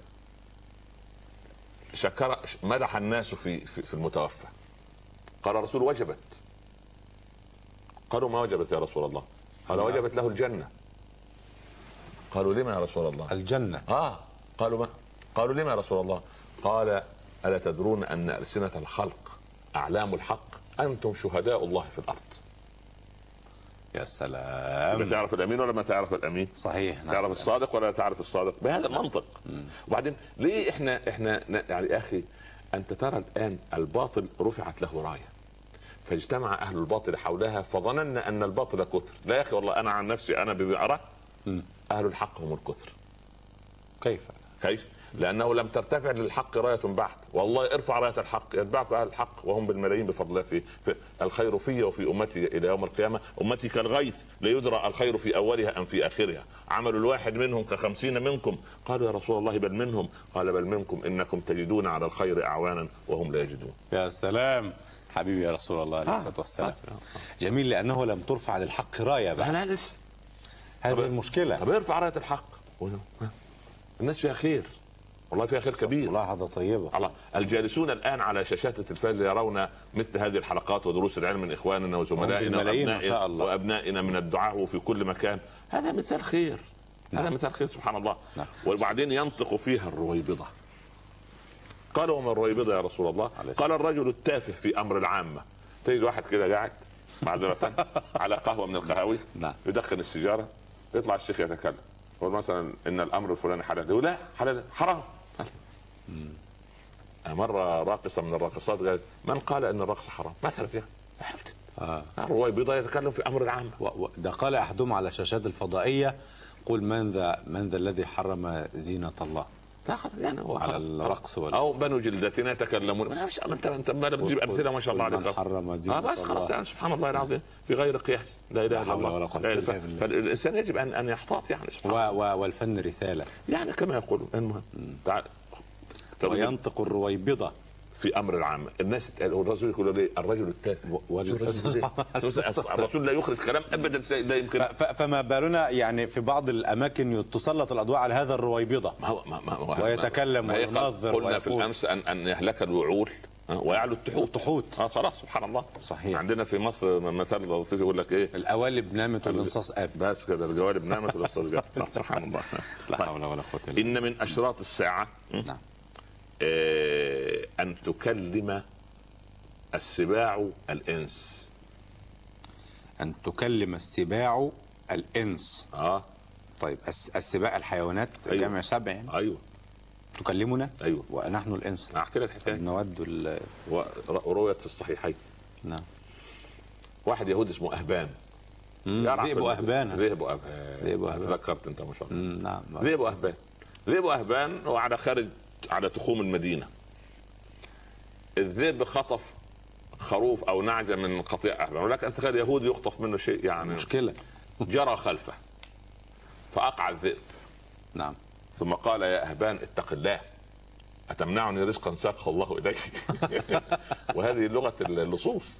شكر مدح الناس في في, في المتوفى قال الرسول وجبت. قالوا ما وجبت يا رسول الله؟ قال وجبت له الجنة. قالوا لما يا رسول الله؟ الجنة. اه قالوا ما قالوا لما يا رسول الله؟ قال ألا تدرون أن ألسنة الخلق أعلام الحق أنتم شهداء الله في الأرض. يا سلام. تعرف الأمين ولا ما تعرف الأمين؟ صحيح. تعرف نعم. الصادق ولا تعرف الصادق؟ بهذا المنطق. مم. وبعدين ليه احنا احنا يعني أخي أنت ترى الآن الباطل رفعت له راية فاجتمع أهل الباطل حولها فظننا أن الباطل كثر. لا يا أخي والله أنا عن نفسي أنا بأرى أهل الحق هم الكثر. كيف؟ كيف؟ لأنه لم ترتفع للحق راية بعد. والله ارفع راية الحق يتبعك أهل الحق وهم بالملايين بفضل الله. في, في الخير في وفي أمتي إلى يوم القيامة. أمتي كالغيث لا يدرى الخير في أولها أم في آخرها. عمل الواحد منهم كخمسين منكم. قالوا يا رسول الله بل منهم. قال بل منكم إنكم تجدون على الخير أعوانا وهم لا يجدون. يا سلام حبيبي يا رسول الله عليه الصلاة والسلام. جميل لأنه لم ترفع للحق راية بقى. لا لا لسه هذه المشكلة. طب ارفع راية الحق الناس فيها خير والله فيها خير كبير. ملاحظة طيبة. الله الجالسون الآن على شاشات التلفاز يرون مثل هذه الحلقات ودروس العلم من إخواننا وزملائنا وأبنائنا, شاء الله. وأبنائنا من الدعاء وفي كل مكان. هذا مثال خير. نعم. هذا مثال خير سبحان الله. نعم. وبعدين ينطق فيها الرويبضة. قالوا وما الرويبضة يا رسول الله؟ قال الرجل التافه في أمر العامة. تجد واحد كده قاعد معذرة على قهوة من القهاوي نعم. يدخن السيجارة يطلع الشيخ يتكلم يقول مثلا إن الأمر الفلاني حلال يقول لا حلال حرام. مرة راقصة من الراقصات قالت من قال ان الرقص حرام مثلا يعني حفتت آه. الرويبضة يتكلم في امر العام. ده قال احدهم على الشاشات الفضائية قل من ذا من ذا الذي حرم زينة الله يعني هو على الرقص ولا او بنو جلدتنا يتكلمون. انت انت ما بتجيب امثله ما شاء الله عليك. حرم زينة آه بس خلاص يعني سبحان الله العظيم في غير قياس. لا اله الا الله. فالانسان يجب ان ان يحتاط يعني سبحان الله. والفن رسالة يعني كما يقولون. المهم تعال وينطق الرويبضة في امر العام. الناس الرسول يقول لي الرجل التافه الرسول لا يخرج كلام ابدا لا يمكن. فما بالنا يعني في بعض الاماكن تسلط الاضواء على هذا الرويبضة ما ما ما ويتكلم وينظر. قلنا في الامس ان ان يهلك الوعول ويعلو التحوت. التحوت اه خلاص سبحان الله. صحيح. عندنا في مصر مثل لطيف يقول لك ايه القوالب نامت والانصاص اب. بس كده القوالب نامت والانصاص جاب. سبحان الله. لا حول ولا قوة الا بالله. ان من اشراط الساعة نعم أن تكلم السباع الإنس. أن تكلم السباع الإنس. آه طيب السباع الحيوانات أيوة. جمع سبع يعني. أيوة تكلمنا. أيوة ونحن الإنس. أحكي لك حكاية. نود ال ورويت في الصحيحين. نعم. واحد يهودي اسمه أهبان. ذئب أهبان. ذئب أهبان. ذئب أهبان. تذكرت أنت ما شاء الله. نعم. ذئب أهبان. ذئب أهبان هو على خارج على تخوم المدينة. الذئب خطف خروف او نعجة من قطيع اهبان ولكن انت تخيل يهودي يخطف منه شيء يعني مشكلة. جرى خلفه فاقع الذئب. نعم. ثم قال يا اهبان اتق الله اتمنعني رزقا ساقه الله اليك. وهذه لغة اللصوص.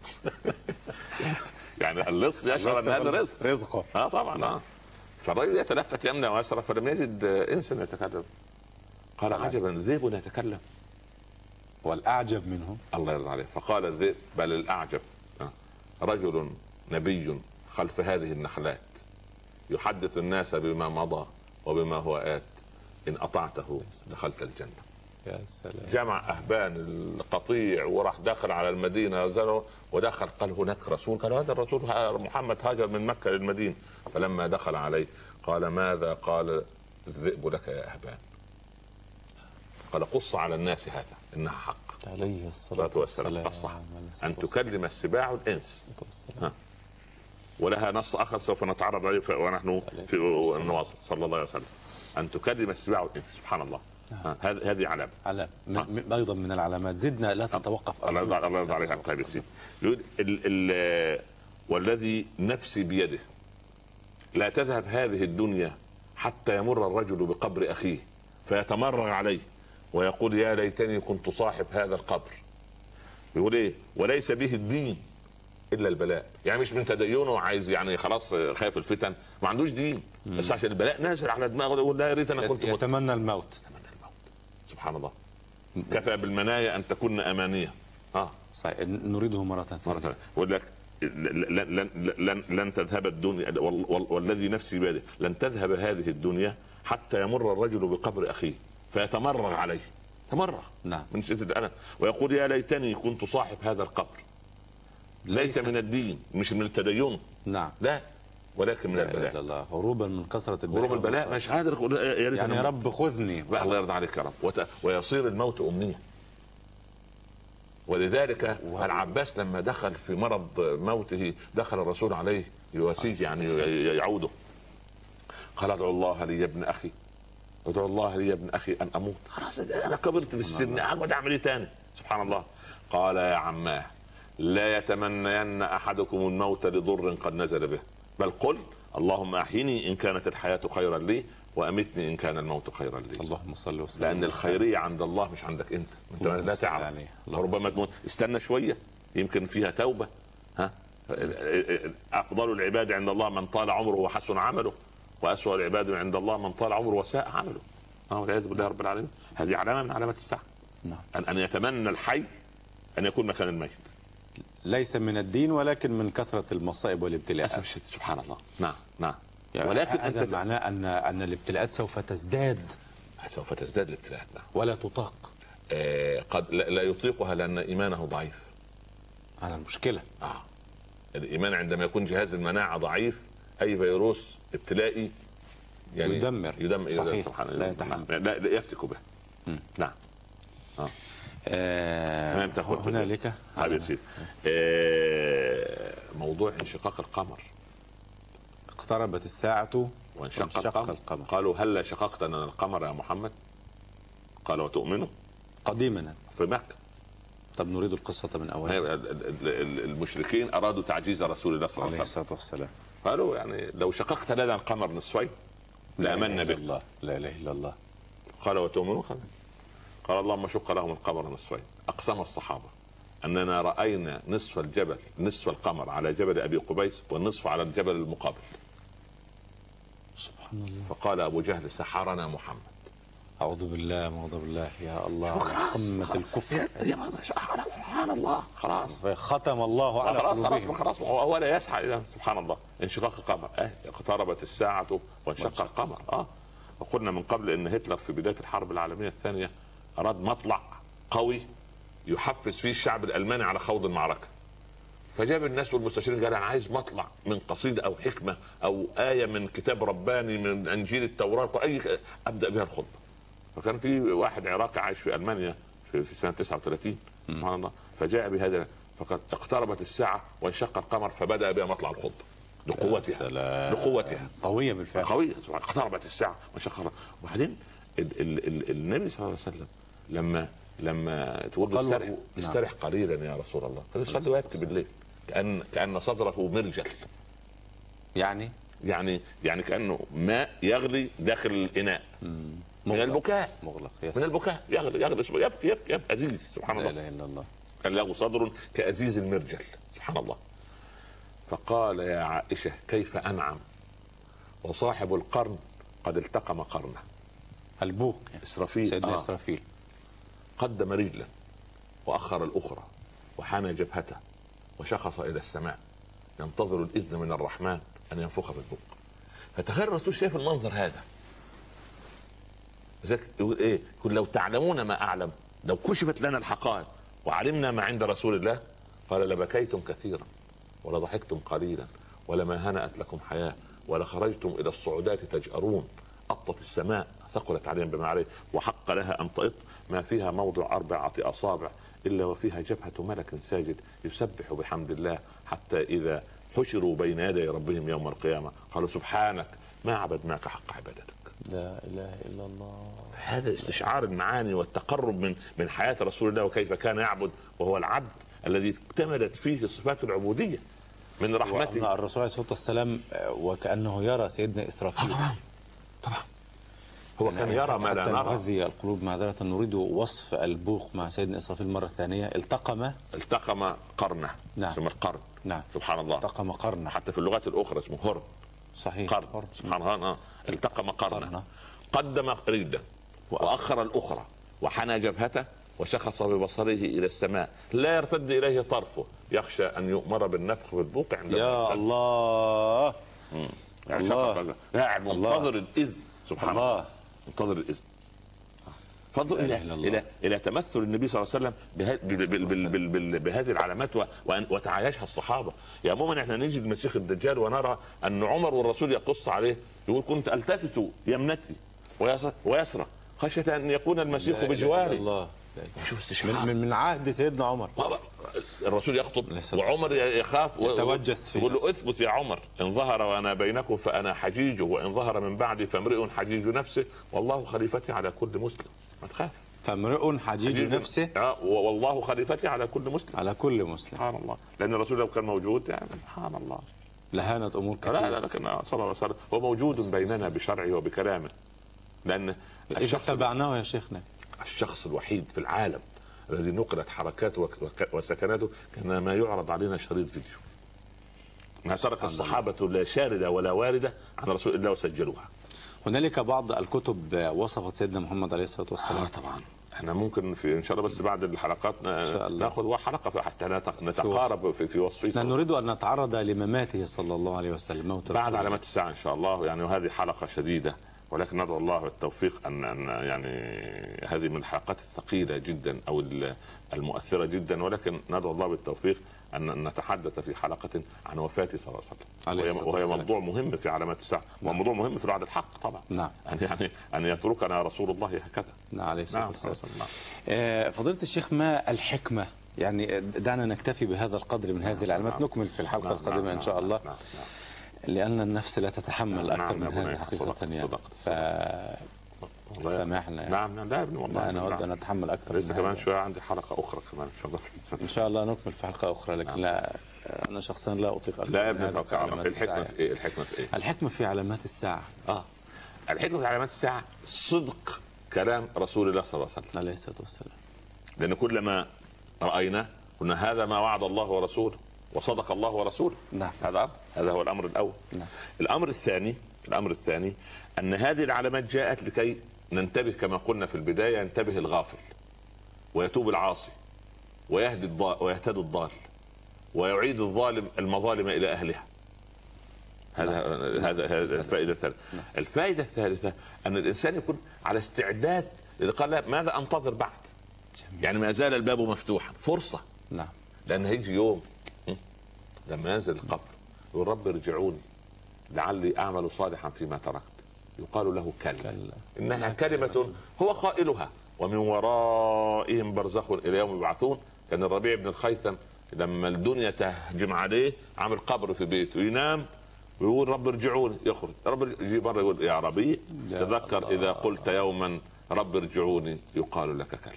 يعني اللص يشعر ان هذا رزق رزقه. اه طبعا اه فالرجل يتلفت يمنى ويسرى فلم يجد انسا يتكلم. قال عجبا ذئب يتكلم. والأعجب منه الله يرضى عليه فقال الذئب بل الأعجب رجل نبي خلف هذه النخلات يحدث الناس بما مضى وبما هو آت إن أطعته دخلت الجنة. يا سلام. جمع أهبان القطيع وراح داخل على المدينة، ودخل قال هناك رسول، قال هذا الرسول محمد هاجر من مكة للمدينة. فلما دخل عليه قال ماذا؟ قال الذئب لك يا أهبان. قال قص على الناس هذا إنها حق عليه الصلاة والسلام قصة أن تكلم السباع الإنس. ولها نص آخر سوف نتعرض عليه ونحن في النواصل صلى الله عليه وسلم، أن تكلم السباع الإنس. سبحان الله. هذه هذه علامة علامة أيضا من العلامات. زدنا لا تتوقف. الله يرضى الله يرضى عليك يا طيب سيدي. يقول والذي نفسي بيده لا تذهب هذه الدنيا حتى يمر الرجل بقبر أخيه فيتمرغ عليه ويقول يا ليتني كنت صاحب هذا القبر. يقول ايه؟ وليس به الدين الا البلاء. يعني مش من تدينه عايز يعني خلاص خايف الفتن، ما عندوش دين، بس عشان البلاء نازل على دماغه يقول لا يا ريت انا كنت يتمنى الموت. يتمنى الموت. سبحان الله. كفى بالمنايا ان تكون امانيه. اه صحيح. نريده مره ثانيه. يقول لك لن لن لن لن تذهب الدنيا والذي نفسي بيده لن تذهب هذه الدنيا حتى يمر الرجل بقبر اخيه فيتمرغ عليه. تمرغ. نعم. من شدة انا ويقول يا ليتني كنت صاحب هذا القبر. ليس, ليس من الدين، مش من التدين. نعم. لا، ولكن من لا البلاء. الله هروبا من كثرة البلاء. هروب البلاء مش قادر يا ريت يعني يا رب خذني. الله يرضى عليك يا رب. وت... ويصير الموت امنيه. ولذلك العباس لما دخل في مرض موته دخل الرسول عليه يواسيه يعني يعوده. قال ادعو الله لي يا ابن اخي، ادعو الله لي يا ابن اخي ان اموت. خلاص انا كبرت في السن، اقعد اعمل ايه تاني؟ سبحان الله. قال يا عماه لا يتمنين احدكم الموت لضر قد نزل به، بل قل اللهم احيني ان كانت الحياه خيرا لي وامتني ان كان الموت خيرا لي. اللهم صل وسلم. لان الخيريه عند الله مش عندك انت، انت لا تعرف يعني. ربما تموت، استنى شويه يمكن فيها توبه. ها افضل العباد عند الله من طال عمره وحسن عمله، واسوأ العباد عند الله من طال عمره وساء عمله. والعياذ بالله رب العالمين. هذه علامه من علامات الساعه. نعم. ان ان يتمنى الحي ان يكون مكان الميت. ليس من الدين ولكن من كثرة المصائب والابتلاءات. سبحان الله. نعم نعم. يعني ولكن هذا معناه ان ان الابتلاءات سوف تزداد. سوف تزداد الابتلاءات. نعم. ولا تطاق. آه قد لا يطيقها لان ايمانه ضعيف. هذا المشكلة. اه الايمان عندما يكون جهاز المناعة ضعيف اي فيروس ابتلائي يعني يدمر. يدمر. صحيح. لا يتحمل. لا, لا يفتك به. م. نعم. اه آه هنالك طيب يا سيدي. آه موضوع انشقاق القمر. اقتربت الساعة وانشق القمر. القمر. قالوا هل شققت لنا القمر يا محمد؟ قال وتؤمنوا؟ قديما في مكة. طب نريد القصة من أولها. المشركين أرادوا تعجيز رسول الله صلى الله عليه الصلاة والسلام. قالوا يعني لو شققت لنا القمر نصفين لآمنا به. الله لا إله إلا الله. قال وتؤمنوا؟ قال اللهم شق لهم القمر نصفين. أقسم الصحابة أننا رأينا نصف الجبل نصف القمر على جبل أبي قبيس والنصف على الجبل المقابل. سبحان الله. فقال أبو جهل سحرنا محمد. أعوذ بالله أعوذ بالله يا الله. قمة الكفر. سبحان الله. خلاص ختم الله على خلاص قلوبهم. خلاص خلاص هو لا يسعى إلى سبحان الله. انشقاق القمر. اه اقتربت الساعة وانشق القمر. اه وقلنا من قبل ان هتلر في بداية الحرب العالمية الثانية اراد مطلع قوي يحفز فيه الشعب الالماني على خوض المعركة. فجاب الناس والمستشارين قال انا عايز مطلع من قصيدة او حكمة او آية من كتاب رباني من انجيل التوراة اي ابدأ بها الخطبة. فكان في واحد عراقي عايش في المانيا في, في سنة تسعة وثلاثين سبحان الله. فجاء بهذا فقد اقتربت الساعة وانشق القمر فبدأ بها مطلع الخطبة لقوتها. لقوتها قوية بالفعل. قوية. اقتربت الساعة وانشق القمر. وبعدين ال ال ال النبي صلى الله عليه وسلم لما لما تقول استرح استرح قليلا يا رسول الله. قال صلي وابكي بالليل كأن كأن صدره مرجل. يعني يعني يعني كأنه ماء يغلي داخل الإناء. من البكاء. مغلق. من البكاء يغلي يغلي يبكي يبكي يبكي أزيز. سبحان الله. لا إله إلا الله. كان له صدر كأزيز المرجل. سبحان الله. فقال يا عائشة كيف أنعم وصاحب القرن قد التقم قرنه. البوق إسرافيل. سيدنا آه. إسرافيل قدم رجلا وأخر الأخرى وحنى جبهته وشخص إلى السماء ينتظر الإذن من الرحمن أن ينفخ بالبوق. فتخيل الرسول شايف المنظر هذا لذلك يقول ايه؟ يقول لو تعلمون ما اعلم، لو كشفت لنا الحقائق وعلمنا ما عند رسول الله قال لبكيتم كثيرا ولضحكتم قليلا ولما هنأت لكم حياه ولخرجتم الى الصعودات تجأرون. أطت السماء ثقلت عليهم بما عليه وحق لها ان تئط، ما فيها موضع اربعه اصابع الا وفيها جبهه ملك ساجد يسبح بحمد الله، حتى اذا حشروا بين يدي ربهم يوم القيامه قالوا سبحانك ما عبدناك حق عبادتك. لا اله الا الله. هذا استشعار المعاني والتقرب من من حياه رسول الله وكيف كان يعبد، وهو العبد الذي اكتملت فيه صفات العبوديه من رحمته. الرسول عليه الصلاه والسلام وكانه يرى سيدنا اسرافيل. طبعا طبعا هو كان يرى ما لا نرى. هذه القلوب معذرة نريد وصف البوق مع سيدنا إسرافيل مرة ثانية. التقم التقم قرنه. نعم. اسمه القرن. نعم. سبحان الله. التقم قرنه. حتى في اللغات الأخرى اسمه هرن. صحيح. قرن. قرن. سبحان الله. آه. التقم قرنه. قرنه. قدم رجله وأخر الأخرى وحنى جبهته وشخص ببصره إلى السماء لا يرتد إليه طرفه يخشى أن يؤمر بالنفخ في البوق عند يا الله. يعني الله. قاعد منتظر الإذن. سبحان الله, الله. منتظر الإذن. فانظر الى الى الى تمثل النبي صلى الله عليه وسلم بهذه بهذه العلامات وتعايشها الصحابه. يا مؤمن احنا نجي المسيح الدجال ونرى ان عمر والرسول يقص عليه يقول كنت التفت يمنتي ويسرى خشيه ان يكون المسيح بجواري. الله. شوف استشعار من من عهد سيدنا عمر. الرسول يخطب وعمر يخاف ويتوجس يقول له اثبت يا عمر ان ظهر وانا بينكم فانا حجيجه وان ظهر من بعدي فامرئ حجيج نفسه والله خليفتي على كل مسلم. ما تخاف. فامرئ حجيج, حجيج نفسه. اه والله خليفتي على كل مسلم. على كل مسلم. سبحان الله. لان الرسول لو كان موجود يعني سبحان الله لهانت امور كثيره. لا لا لكن صلى الله عليه وسلم هو موجود بيننا بشرعه وبكلامه. لان اذا اتبعناه يا شيخنا الشخص الوحيد في العالم الذي نقلت حركاته وسكناته كان ما يعرض علينا شريط فيديو. ما ترك الصحابة لا شاردة ولا واردة عن رسول الله وسجلوها. هنالك بعض الكتب وصفت سيدنا محمد عليه الصلاة والسلام. آه طبعا احنا ممكن في ان شاء الله بس بعد الحلقات ناخذ حلقة حتى نتقارب في, في وصفه. نحن نريد ان نتعرض لمماته صلى الله عليه وسلم بعد علامات الساعة ان شاء الله يعني. وهذه حلقة شديدة ولكن ندعو الله بالتوفيق ان ان يعني هذه من الحلقات الثقيله جدا او المؤثره جدا، ولكن ندعو الله بالتوفيق ان نتحدث في حلقه عن وفاته صلى الله عليه وسلم، وهي موضوع مهم في علامات الساعه وموضوع مهم في الوعد الحق طبعا. نعم. يعني ان يتركنا رسول الله هكذا. نعم عليه الصلاه والسلام. نعم. فضيله الشيخ ما الحكمه؟ يعني دعنا نكتفي بهذا القدر من هذه العلامات. نعم. نكمل في الحلقه نعم. القادمه نعم. ان شاء الله. نعم. نعم. لأن النفس لا تتحمل أكثر نعم من هذا حقيقة يعني. ف سامحنا يعني. نعم لا ابن والله أنا أود أن أتحمل أكثر. لسه كمان شوية عندي حلقة أخرى كمان إن شاء الله. إن شاء الله نكمل في حلقة أخرى لكن نعم. لا أنا شخصيا لا أطيق أكثر. لا ابن الحكمة في إيه؟ الحكمة في إيه؟ الحكمة في علامات الساعة. آه الحكمة في علامات الساعة صدق كلام رسول الله صلى الله عليه وسلم عليه الصلاة والسلام. لأن كلما رأينا قلنا هذا ما وعد الله ورسوله وصدق الله ورسوله. نعم. هذا هذا هو الامر الاول. نعم. الامر الثاني الامر الثاني ان هذه العلامات جاءت لكي ننتبه كما قلنا في البدايه، ينتبه الغافل ويتوب العاصي ويهدي الضال ويهتدي الضال ويعيد الظالم المظالم الى اهلها. هذا نعم. هذا هذا الفائده الثالثه. نعم. الفائده الثالثه ان الانسان يكون على استعداد قال ماذا انتظر بعد؟ جميل. يعني ما زال الباب مفتوحا فرصه. نعم. لان هيجي يوم لما ينزل القبر يقول رب ارجعوني لعلي اعمل صالحا فيما تركت يقال له كلا, كلا. انها كلمه هو قائلها ومن ورائهم برزخ الى يوم يبعثون. كان الربيع بن الخيثم لما الدنيا تهجم عليه عامل قبر في بيته ينام ويقول رب ارجعوني يخرج رب يجي مره يقول يا ربيع تذكر اذا قلت يوما رب ارجعوني يقال لك كلا.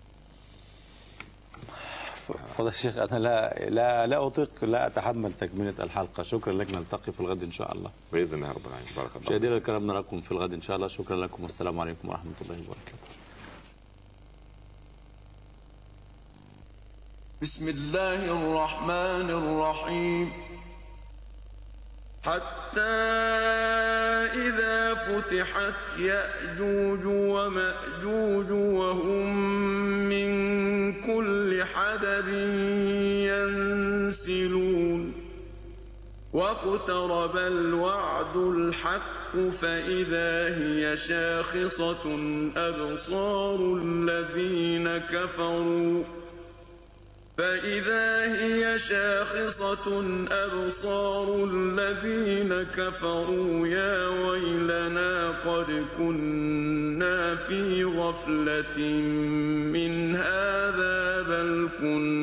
فضل الشيخ أنا لا لا لا أطيق لا أتحمل تكملة الحلقة. شكرا لك. نلتقي في الغد إن شاء الله بإذن الله رب العالمين. بارك الله. مشاهدينا الكرام نراكم في الغد إن شاء الله. شكرا لكم والسلام عليكم ورحمة الله وبركاته. بسم الله الرحمن الرحيم. حتى إذا فتحت يأجوج ومأجوج وهم من كل حدب ينسلون واقترب الوعد الحق فإذا هي شاخصة أبصار الذين كفروا فإذا هي شاخصة أبصار الذين كفروا يا ويلنا قد كنا في غفلة من هذا بل كنا